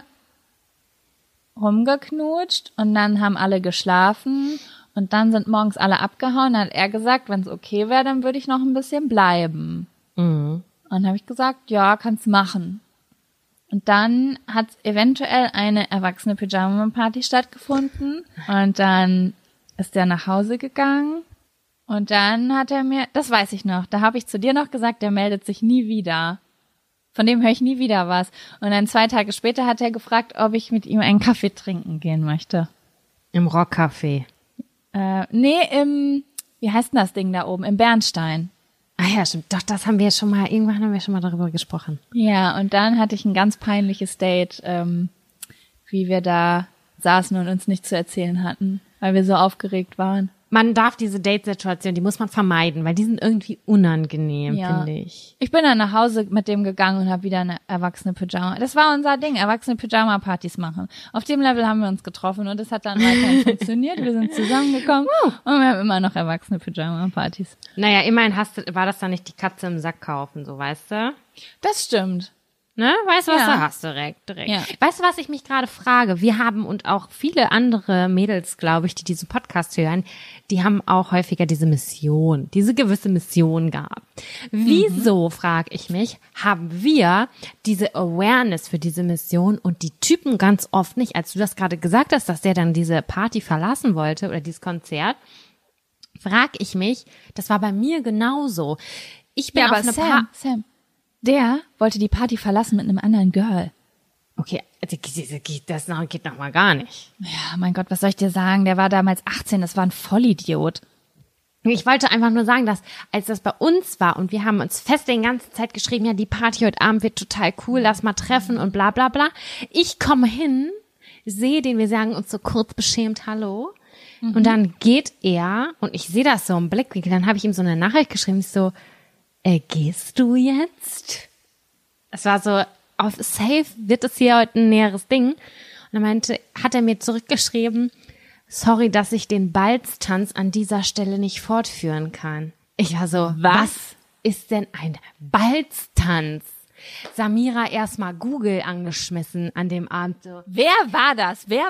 rumgeknutscht und dann haben alle geschlafen und dann sind morgens alle abgehauen. Dann hat er gesagt, wenn es okay wäre, dann würde ich noch ein bisschen bleiben. Und dann habe ich gesagt, ja, kannst machen. Und dann hat eventuell eine erwachsene Pyjama-Party stattgefunden und dann ist er nach Hause gegangen. Und dann hat er mir, das weiß ich noch, da habe ich zu dir noch gesagt, der meldet sich nie wieder. Von dem höre ich nie wieder was. Und dann 2 Tage später hat er gefragt, ob ich mit ihm einen Kaffee trinken gehen möchte. Im Rockcafé. Nee, wie heißt denn das Ding da oben? Im Bernstein. Ah ja, stimmt. Doch, irgendwann haben wir schon mal darüber gesprochen. Ja, und dann hatte ich ein ganz peinliches Date, wie wir da saßen und uns nichts zu erzählen hatten, weil wir so aufgeregt waren. Man darf diese Date-Situation, die muss man vermeiden, weil die sind irgendwie unangenehm, finde ich. Ich bin dann nach Hause mit dem gegangen und habe wieder eine erwachsene Pyjama. Das war unser Ding, erwachsene Pyjama-Partys machen. Auf dem Level haben wir uns getroffen und das hat dann weiterhin funktioniert. Wir sind zusammengekommen und wir haben immer noch erwachsene Pyjama-Partys. Naja, immerhin war das dann nicht die Katze im Sack kaufen, so, weißt du? Das stimmt. Ne? Weißt du was, Ja. da hast du direkt. Ja. Weißt du, was ich mich gerade frage? Wir haben und auch viele andere Mädels, glaube ich, die diesen Podcast hören, die haben auch häufiger diese gewisse Mission gehabt. Wieso, frage ich mich, haben wir diese Awareness für diese Mission und die Typen ganz oft nicht? Als du das gerade gesagt hast, dass der dann diese Party verlassen wollte oder dieses Konzert, frage ich mich, das war bei mir genauso. Ich bin Ja, auf aber eine Sam, der wollte die Party verlassen mit einem anderen Girl. Okay, das geht noch mal gar nicht. Ja, mein Gott, was soll ich dir sagen? Der war damals 18, das war ein Vollidiot. Ich wollte einfach nur sagen, dass als das bei uns war und wir haben uns fest die ganze Zeit geschrieben, ja, die Party heute Abend wird total cool, lass mal treffen und bla bla bla. Ich komme hin, sehe den, wir sagen uns so kurz beschämt Hallo und dann geht er und ich sehe das so im Blickwinkel, dann habe ich ihm so eine Nachricht geschrieben, ich so, gehst du jetzt? Es war so, auf Safe wird es hier heute ein näheres Ding. Und dann hat er mir zurückgeschrieben, sorry, dass ich den Balztanz an dieser Stelle nicht fortführen kann. Ich war so, was ist denn ein Balztanz? Samira erstmal Google angeschmissen an dem Abend. So. Wer war das? Ja.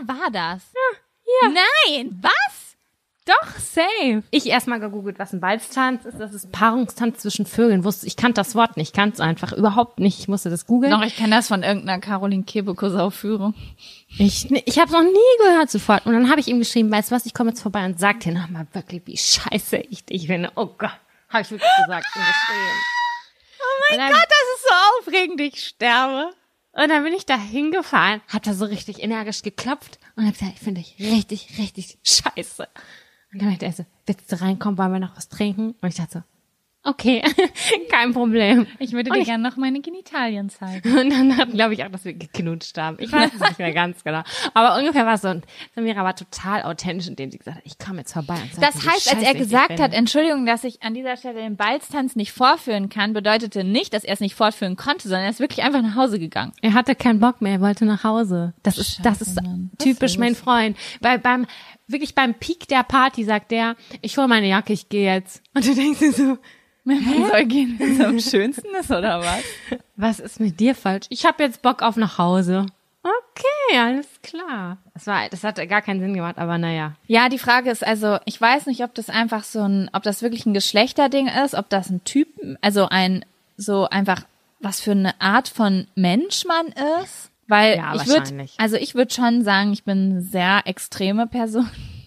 Nein, was? Doch, safe. Ich erstmal gegoogelt, was ein Balztanz ist. Das ist Paarungstanz zwischen Vögeln. Ich kannte das Wort nicht, kannte es einfach überhaupt nicht. Ich musste das googeln. Doch, ich kenne das von irgendeiner Caroline Kebekus Aufführung. Ich habe es noch nie gehört sofort. Und dann habe ich ihm geschrieben, weißt du was, ich komme jetzt vorbei und sag dir nochmal wirklich, wie scheiße ich dich finde. Oh Gott, habe ich wirklich gesagt und geschrieben. Oh mein Gott, das ist so aufregend, ich sterbe. Und dann bin ich da hingefahren, hab da so richtig energisch geklopft und hab gesagt, ich finde dich richtig, richtig scheiße. Und dann meinte er so, willst du reinkommen, wollen wir noch was trinken? Und ich dachte so, okay, kein Problem. Ich würde dir gerne noch meine Genitalien zeigen. Und dann glaube ich auch, dass wir geknutscht haben. Ich weiß es nicht mehr ganz genau. Aber ungefähr war es so. Und Samira war total authentisch, indem sie gesagt hat, ich komme jetzt vorbei. Und Das heißt, als er gesagt hat, Entschuldigung, dass ich an dieser Stelle den Balztanz nicht vorführen kann, bedeutete nicht, dass er es nicht fortführen konnte, sondern er ist wirklich einfach nach Hause gegangen. Er hatte keinen Bock mehr, er wollte nach Hause. Das ist typisch mein Freund. Weil beim Peak der Party sagt der, ich hole meine Jacke, ich gehe jetzt. Und du denkst dir so, Man soll gehen, wenn es am schönsten ist, oder was? Was ist mit dir falsch? Ich habe jetzt Bock auf nach Hause. Okay, alles klar. Das hat gar keinen Sinn gemacht, aber naja. Ja, die Frage ist also, ich weiß nicht, ob das einfach ob das wirklich ein Geschlechterding ist, ob das ein Typ, also einfach, was für eine Art von Mensch man ist. Weil ja, ich würde schon sagen, ich bin eine sehr extreme Person.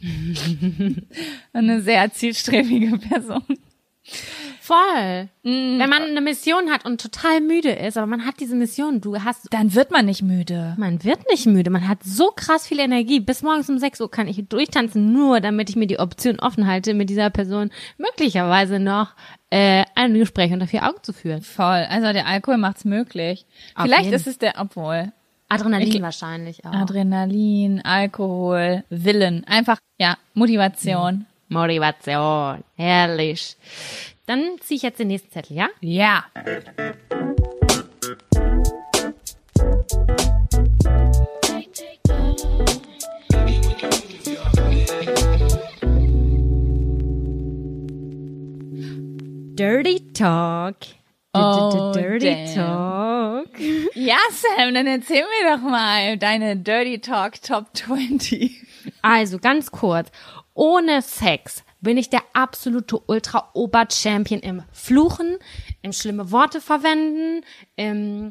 Eine sehr zielstrebige Person. Voll. Wenn man eine Mission hat und total müde ist, aber man hat diese Mission, dann wird man nicht müde. Man wird nicht müde, man hat so krass viel Energie. Bis morgens um 6 Uhr kann ich durchtanzen, nur damit ich mir die Option offen halte, mit dieser Person möglicherweise noch ein Gespräch unter 4 Augen zu führen. Voll. Also der Alkohol macht's möglich. Vielleicht ist es Adrenalin wahrscheinlich auch. Adrenalin, Alkohol, Willen. Einfach, ja, Motivation. Motivation. Herrlich. Dann ziehe ich jetzt den nächsten Zettel, ja? Ja. Dirty Talk. Oh, Dirty Talk. Ja, Sam, dann erzähl mir doch mal deine Dirty Talk Top 20. Also, ganz kurz. Ohne Sex bin ich der absolute Ultra-Ober-Champion im Fluchen, im schlimme Worte verwenden, im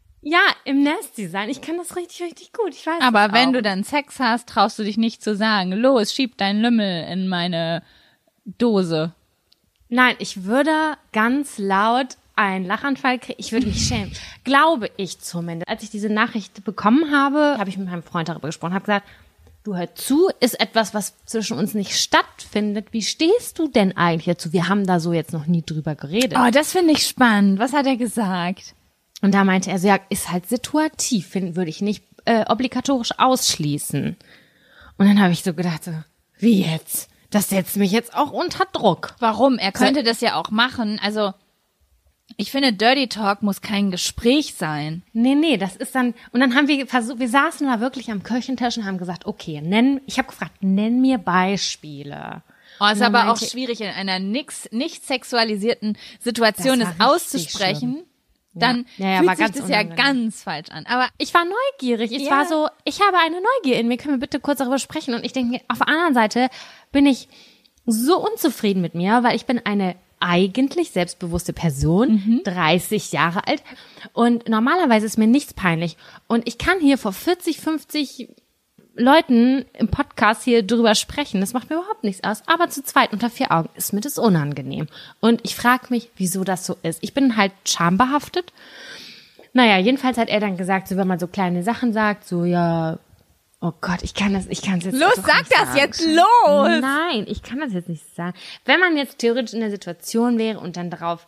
Nasty sein. Ich kann das richtig, richtig gut. Ich weiß. Aber wenn du dann Sex hast, traust du dich nicht zu sagen, los, schieb deinen Lümmel in meine Dose. Nein, ich würde ganz laut einen Lachanfall kriegen. Ich würde mich schämen. Glaube ich zumindest. Als ich diese Nachricht bekommen habe, habe ich mit meinem Freund darüber gesprochen, habe gesagt, du, hör zu, ist etwas, was zwischen uns nicht stattfindet. Wie stehst du denn eigentlich dazu? Wir haben da so jetzt noch nie drüber geredet. Oh, das finde ich spannend. Was hat er gesagt? Und da meinte er so, ja, ist halt situativ, würde ich nicht obligatorisch ausschließen. Und dann habe ich so gedacht, so, wie jetzt? Das setzt mich jetzt auch unter Druck. Warum? Er könnte das ja auch machen. Also, ich finde, Dirty Talk muss kein Gespräch sein. Nee, das ist dann, und dann haben wir versucht, wir saßen da wirklich am Küchentisch und haben gesagt, okay, ich habe gefragt, nenn mir Beispiele. Oh, ist aber auch schwierig, in einer nicht sexualisierten Situation es auszusprechen. Schlimm. Dann fühlt sich das ja ganz falsch an. Aber ich war neugierig. Ich war so, ich habe eine Neugier in mir. Können wir bitte kurz darüber sprechen? Und ich denke, auf der anderen Seite bin ich so unzufrieden mit mir, weil ich bin eine eigentlich selbstbewusste Person, 30 Jahre alt. Und normalerweise ist mir nichts peinlich. Und ich kann hier vor 40, 50 Leuten im Podcast hier drüber sprechen. Das macht mir überhaupt nichts aus. Aber zu zweit unter 4 Augen ist mir das unangenehm. Und ich frage mich, wieso das so ist. Ich bin halt schambehaftet. Naja, jedenfalls hat er dann gesagt, so wenn man so kleine Sachen sagt, so ja, oh Gott, ich kann es jetzt los, sag das sagen. Jetzt los! Nein, ich kann das jetzt nicht sagen. Wenn man jetzt theoretisch in der Situation wäre und dann darauf...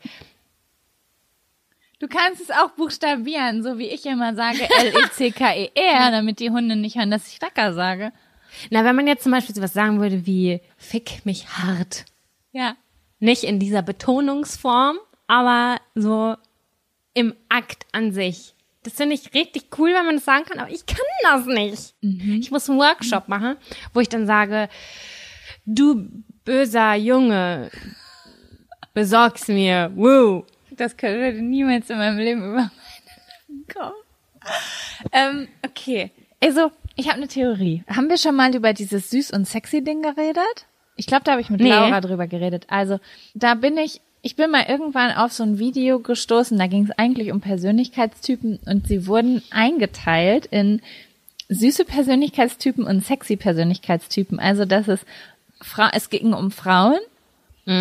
Du kannst es auch buchstabieren, so wie ich immer sage, L-E-C-K-E-R, damit die Hunde nicht hören, dass ich Lecker sage. Na, wenn man jetzt zum Beispiel sowas sagen würde wie, fick mich hart. Ja. Nicht in dieser Betonungsform, aber so im Akt an sich. Das finde ich richtig cool, wenn man das sagen kann, aber ich kann das nicht. Ich muss einen Workshop machen, wo ich dann sage, du böser Junge, besorg's mir, woo. Das könnte niemals in meinem Leben über meinen kommen. Okay, also ich habe eine Theorie. Haben wir schon mal über dieses süß und sexy Ding geredet? Ich glaube, da habe ich mit Laura drüber geredet. Also da bin ich bin mal irgendwann auf so ein Video gestoßen, da ging es eigentlich um Persönlichkeitstypen und sie wurden eingeteilt in süße Persönlichkeitstypen und sexy Persönlichkeitstypen. Also es ging um Frauen und es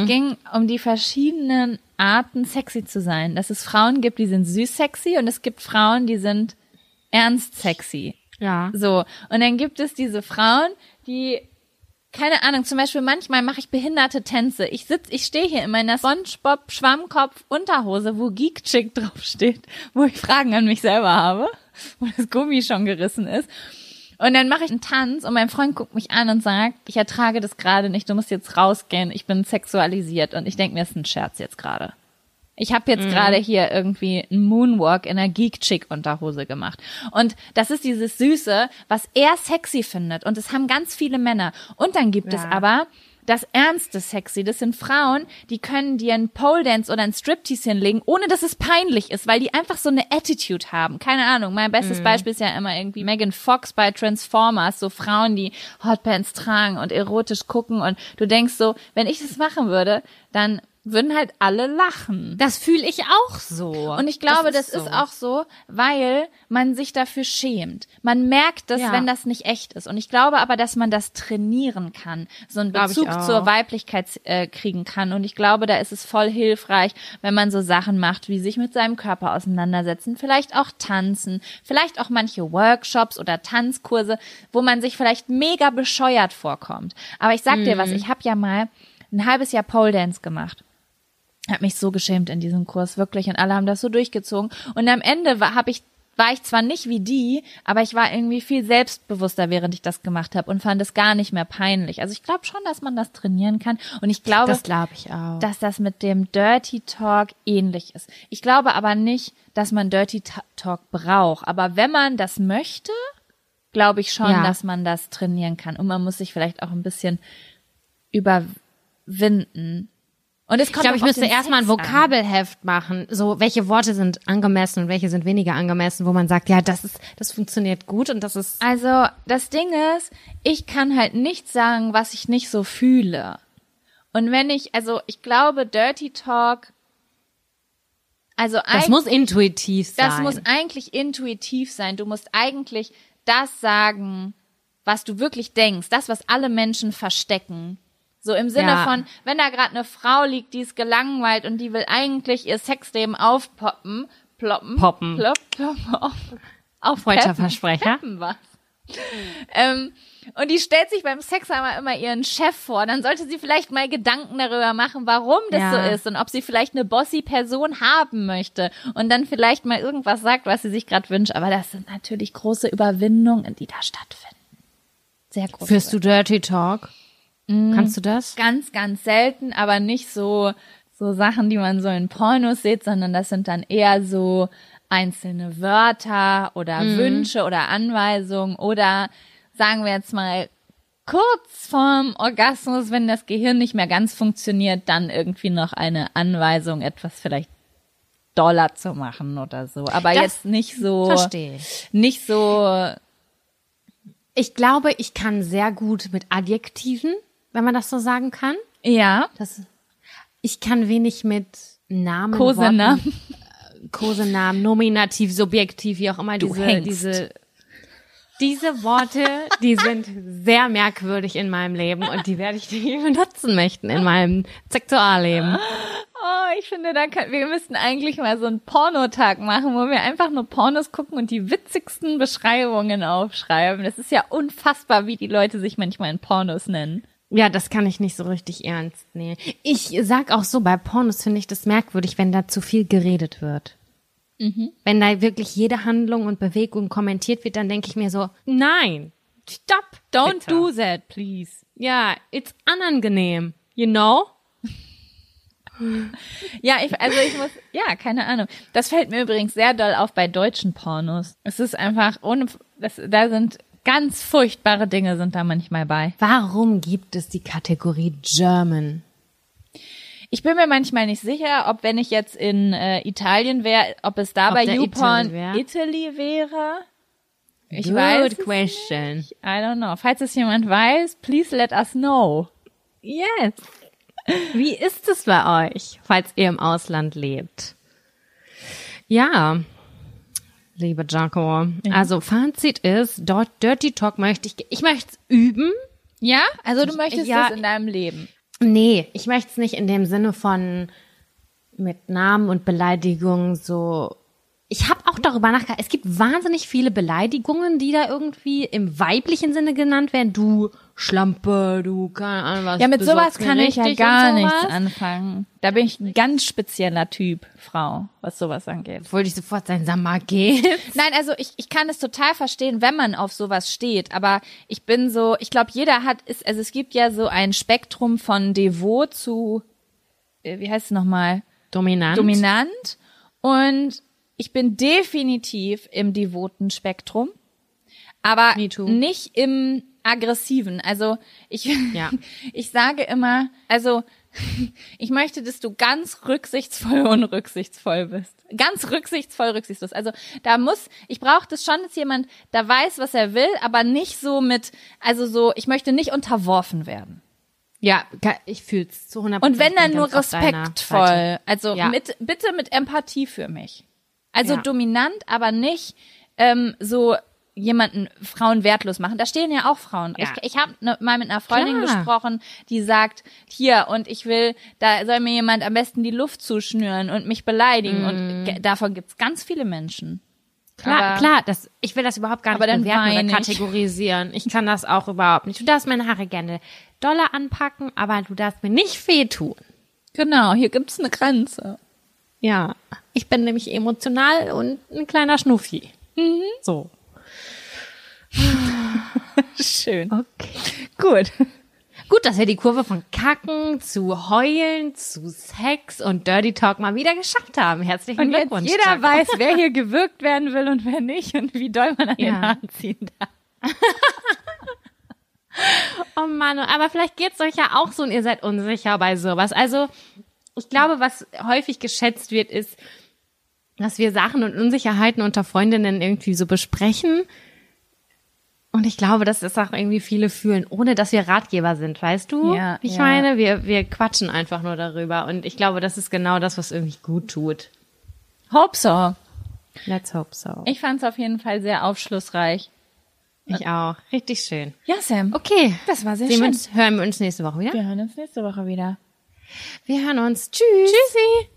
ging um die verschiedenen Arten, sexy zu sein. Dass es Frauen gibt, die sind süß sexy und es gibt Frauen, die sind ernst sexy. Ja. So. Und dann gibt es diese Frauen, die, keine Ahnung, zum Beispiel manchmal mache ich behinderte Tänze. Ich stehe hier in meiner SpongeBob Schwammkopf Unterhose, wo Geek Chick draufsteht, wo ich Fragen an mich selber habe, wo das Gummi schon gerissen ist. Und dann mache ich einen Tanz und mein Freund guckt mich an und sagt, ich ertrage das gerade nicht, du musst jetzt rausgehen, ich bin sexualisiert. Und ich denke mir, das ist ein Scherz jetzt gerade. Ich habe jetzt gerade hier irgendwie einen Moonwalk in einer Geek-Chick-Unterhose gemacht. Und das ist dieses Süße, was er sexy findet. Und das haben ganz viele Männer. Und dann gibt es aber das ernste Sexy. Das sind Frauen, die können dir einen Pole-Dance oder einen Striptease hinlegen, ohne dass es peinlich ist, weil die einfach so eine Attitude haben. Keine Ahnung, mein bestes Beispiel ist ja immer irgendwie Megan Fox bei Transformers. So Frauen, die Hotpants tragen und erotisch gucken. Und du denkst so, wenn ich das machen würde, dann würden halt alle lachen. Das fühle ich auch so. Und ich glaube, das ist auch so, weil man sich dafür schämt. Man merkt das, wenn das nicht echt ist. Und ich glaube aber, dass man das trainieren kann, so einen Bezug zur Weiblichkeit kriegen kann. Und ich glaube, da ist es voll hilfreich, wenn man so Sachen macht, wie sich mit seinem Körper auseinandersetzen, vielleicht auch tanzen, vielleicht auch manche Workshops oder Tanzkurse, wo man sich vielleicht mega bescheuert vorkommt. Aber ich sag dir was, ich habe ja mal ein halbes Jahr Pole Dance gemacht. Hab mich so geschämt in diesem Kurs, wirklich. Und alle haben das so durchgezogen. Und am Ende war ich zwar nicht wie die, aber ich war irgendwie viel selbstbewusster, während ich das gemacht habe und fand es gar nicht mehr peinlich. Also ich glaube schon, dass man das trainieren kann. Und ich glaube, das glaube ich auch, dass das mit dem Dirty Talk ähnlich ist. Ich glaube aber nicht, dass man Dirty Talk braucht. Aber wenn man das möchte, glaube ich schon, dass man das trainieren kann. Und man muss sich vielleicht auch ein bisschen überwinden. Und es kommt, ich glaube, ich müsste erstmal ein Vokabelheft machen, so welche Worte sind angemessen und welche sind weniger angemessen, wo man sagt, ja, das funktioniert gut und das ist. Also das Ding ist, ich kann halt nicht sagen, was ich nicht so fühle. Und ich glaube, Dirty Talk, das muss intuitiv sein. Das muss eigentlich intuitiv sein. Du musst eigentlich das sagen, was du wirklich denkst, das, was alle Menschen verstecken. So im Sinne von, wenn da gerade eine Frau liegt, die ist gelangweilt und die will eigentlich ihr Sexleben aufpoppen, ploppen, auf Freudscher Versprecher. Peppen was. Und die stellt sich beim Sex aber immer ihren Chef vor, dann sollte sie vielleicht mal Gedanken darüber machen, warum das so ist und ob sie vielleicht eine bossy Person haben möchte und dann vielleicht mal irgendwas sagt, was sie sich gerade wünscht. Aber das sind natürlich große Überwindungen, die da stattfinden. Sehr groß. Führst du Dirty Talk? Kannst du das? Ganz, ganz selten, aber nicht so Sachen, die man so in Pornos sieht, sondern das sind dann eher so einzelne Wörter oder Wünsche oder Anweisungen oder sagen wir jetzt mal kurz vorm Orgasmus, wenn das Gehirn nicht mehr ganz funktioniert, dann irgendwie noch eine Anweisung, etwas vielleicht doller zu machen oder so. Aber das jetzt nicht so. Verstehe ich. Nicht so. Ich glaube, ich kann sehr gut mit Adjektiven, wenn man das so sagen kann. Ja. Ich kann wenig mit Namen, Kosenamen, Nominativ, Subjektiv, wie auch immer. Diese Worte, die sind sehr merkwürdig in meinem Leben und die werde ich nie benutzen möchten in meinem Sexualleben. Oh, ich finde, wir müssten eigentlich mal so einen Pornotag machen, wo wir einfach nur Pornos gucken und die witzigsten Beschreibungen aufschreiben. Das ist ja unfassbar, wie die Leute sich manchmal in Pornos nennen. Ja, das kann ich nicht so richtig ernst nehmen. Ich sag auch so, bei Pornos finde ich das merkwürdig, wenn da zu viel geredet wird. Wenn da wirklich jede Handlung und Bewegung kommentiert wird, dann denke ich mir so, nein, stop, don't do that, please. Ja, it's unangenehm, you know? Ja, keine Ahnung. Das fällt mir übrigens sehr doll auf bei deutschen Pornos. Es ist einfach da sind ganz furchtbare Dinge sind da manchmal bei. Warum gibt es die Kategorie German? Ich bin mir manchmal nicht sicher, ob wenn ich jetzt in Italien wäre, ob es da bei YouPorn Italy wäre. Ich weiß. Good question. I don't know. Falls es jemand weiß, please let us know. Yes. Wie ist es bei euch, falls ihr im Ausland lebt? Ja, liebe Jaco. Also Fazit ist, dort Dirty Talk möchte ich möchte es üben. Ja? Also du möchtest es in deinem Leben. Nee, ich möchte es nicht in dem Sinne von mit Namen und Beleidigungen so. Ich habe auch darüber nachgedacht, es gibt wahnsinnig viele Beleidigungen, die da irgendwie im weiblichen Sinne genannt werden. Du Schlampe, du keine Ahnung was. Ja, mit sowas kann ich ja gar sowas. nichts anfangen. Da bin ich ein ganz spezieller Typ, Frau, was sowas angeht. Wollte ich sofort sagen, sag mal, geht's? Nein, also ich kann es total verstehen, wenn man auf sowas steht, aber ich bin so, ich glaube, jeder also es gibt ja so ein Spektrum von devot zu, wie heißt es nochmal? Dominant. Und ich bin definitiv im devoten Spektrum, aber nicht im aggressiven. Also ich sage immer, also ich möchte, dass du ganz rücksichtsvoll bist. Ganz rücksichtslos. Also ich brauche das schon, dass jemand da weiß, was er will, aber nicht so ich möchte nicht unterworfen werden. Ja, ich fühl's zu 100%. Und wenn dann nur respektvoll, also bitte mit Empathie für mich. Also dominant, aber nicht so jemanden Frauen wertlos machen. Da stehen ja auch Frauen. Ja. Ich habe mal mit einer Freundin gesprochen, die sagt, hier, und da soll mir jemand am besten die Luft zuschnüren und mich beleidigen. Und davon gibt's ganz viele Menschen. Klar, ich will das überhaupt gar nicht bewerten oder kategorisieren. Ich kann das auch überhaupt nicht. Du darfst meine Haare gerne doller anpacken, aber du darfst mir nicht wehtun. Genau, hier gibt's eine Grenze. Ja, ich bin nämlich emotional und ein kleiner Schnuffi. Mhm. So. Schön. Okay. Gut, dass wir die Kurve von Kacken zu Heulen zu Sex und Dirty Talk mal wieder geschafft haben. Herzlichen Glückwunsch. Und jetzt jeder weiß, wer hier gewürgt werden will und wer nicht und wie doll man an den Haaren ziehen darf. Oh Mann, aber vielleicht geht's euch ja auch so und ihr seid unsicher bei sowas. Also ich glaube, was häufig geschätzt wird, ist, dass wir Sachen und Unsicherheiten unter Freundinnen irgendwie so besprechen. Und ich glaube, dass das auch irgendwie viele fühlen, ohne dass wir Ratgeber sind, weißt du? Ja, ich meine, wir quatschen einfach nur darüber. Und ich glaube, das ist genau das, was irgendwie gut tut. Hope so. Let's hope so. Ich fand's auf jeden Fall sehr aufschlussreich. Ich auch. Richtig schön. Ja, Sam. Okay. Das war sehr schön. Hören wir uns nächste Woche wieder? Wir hören uns nächste Woche wieder. Wir hören uns. Tschüss. Tschüssi.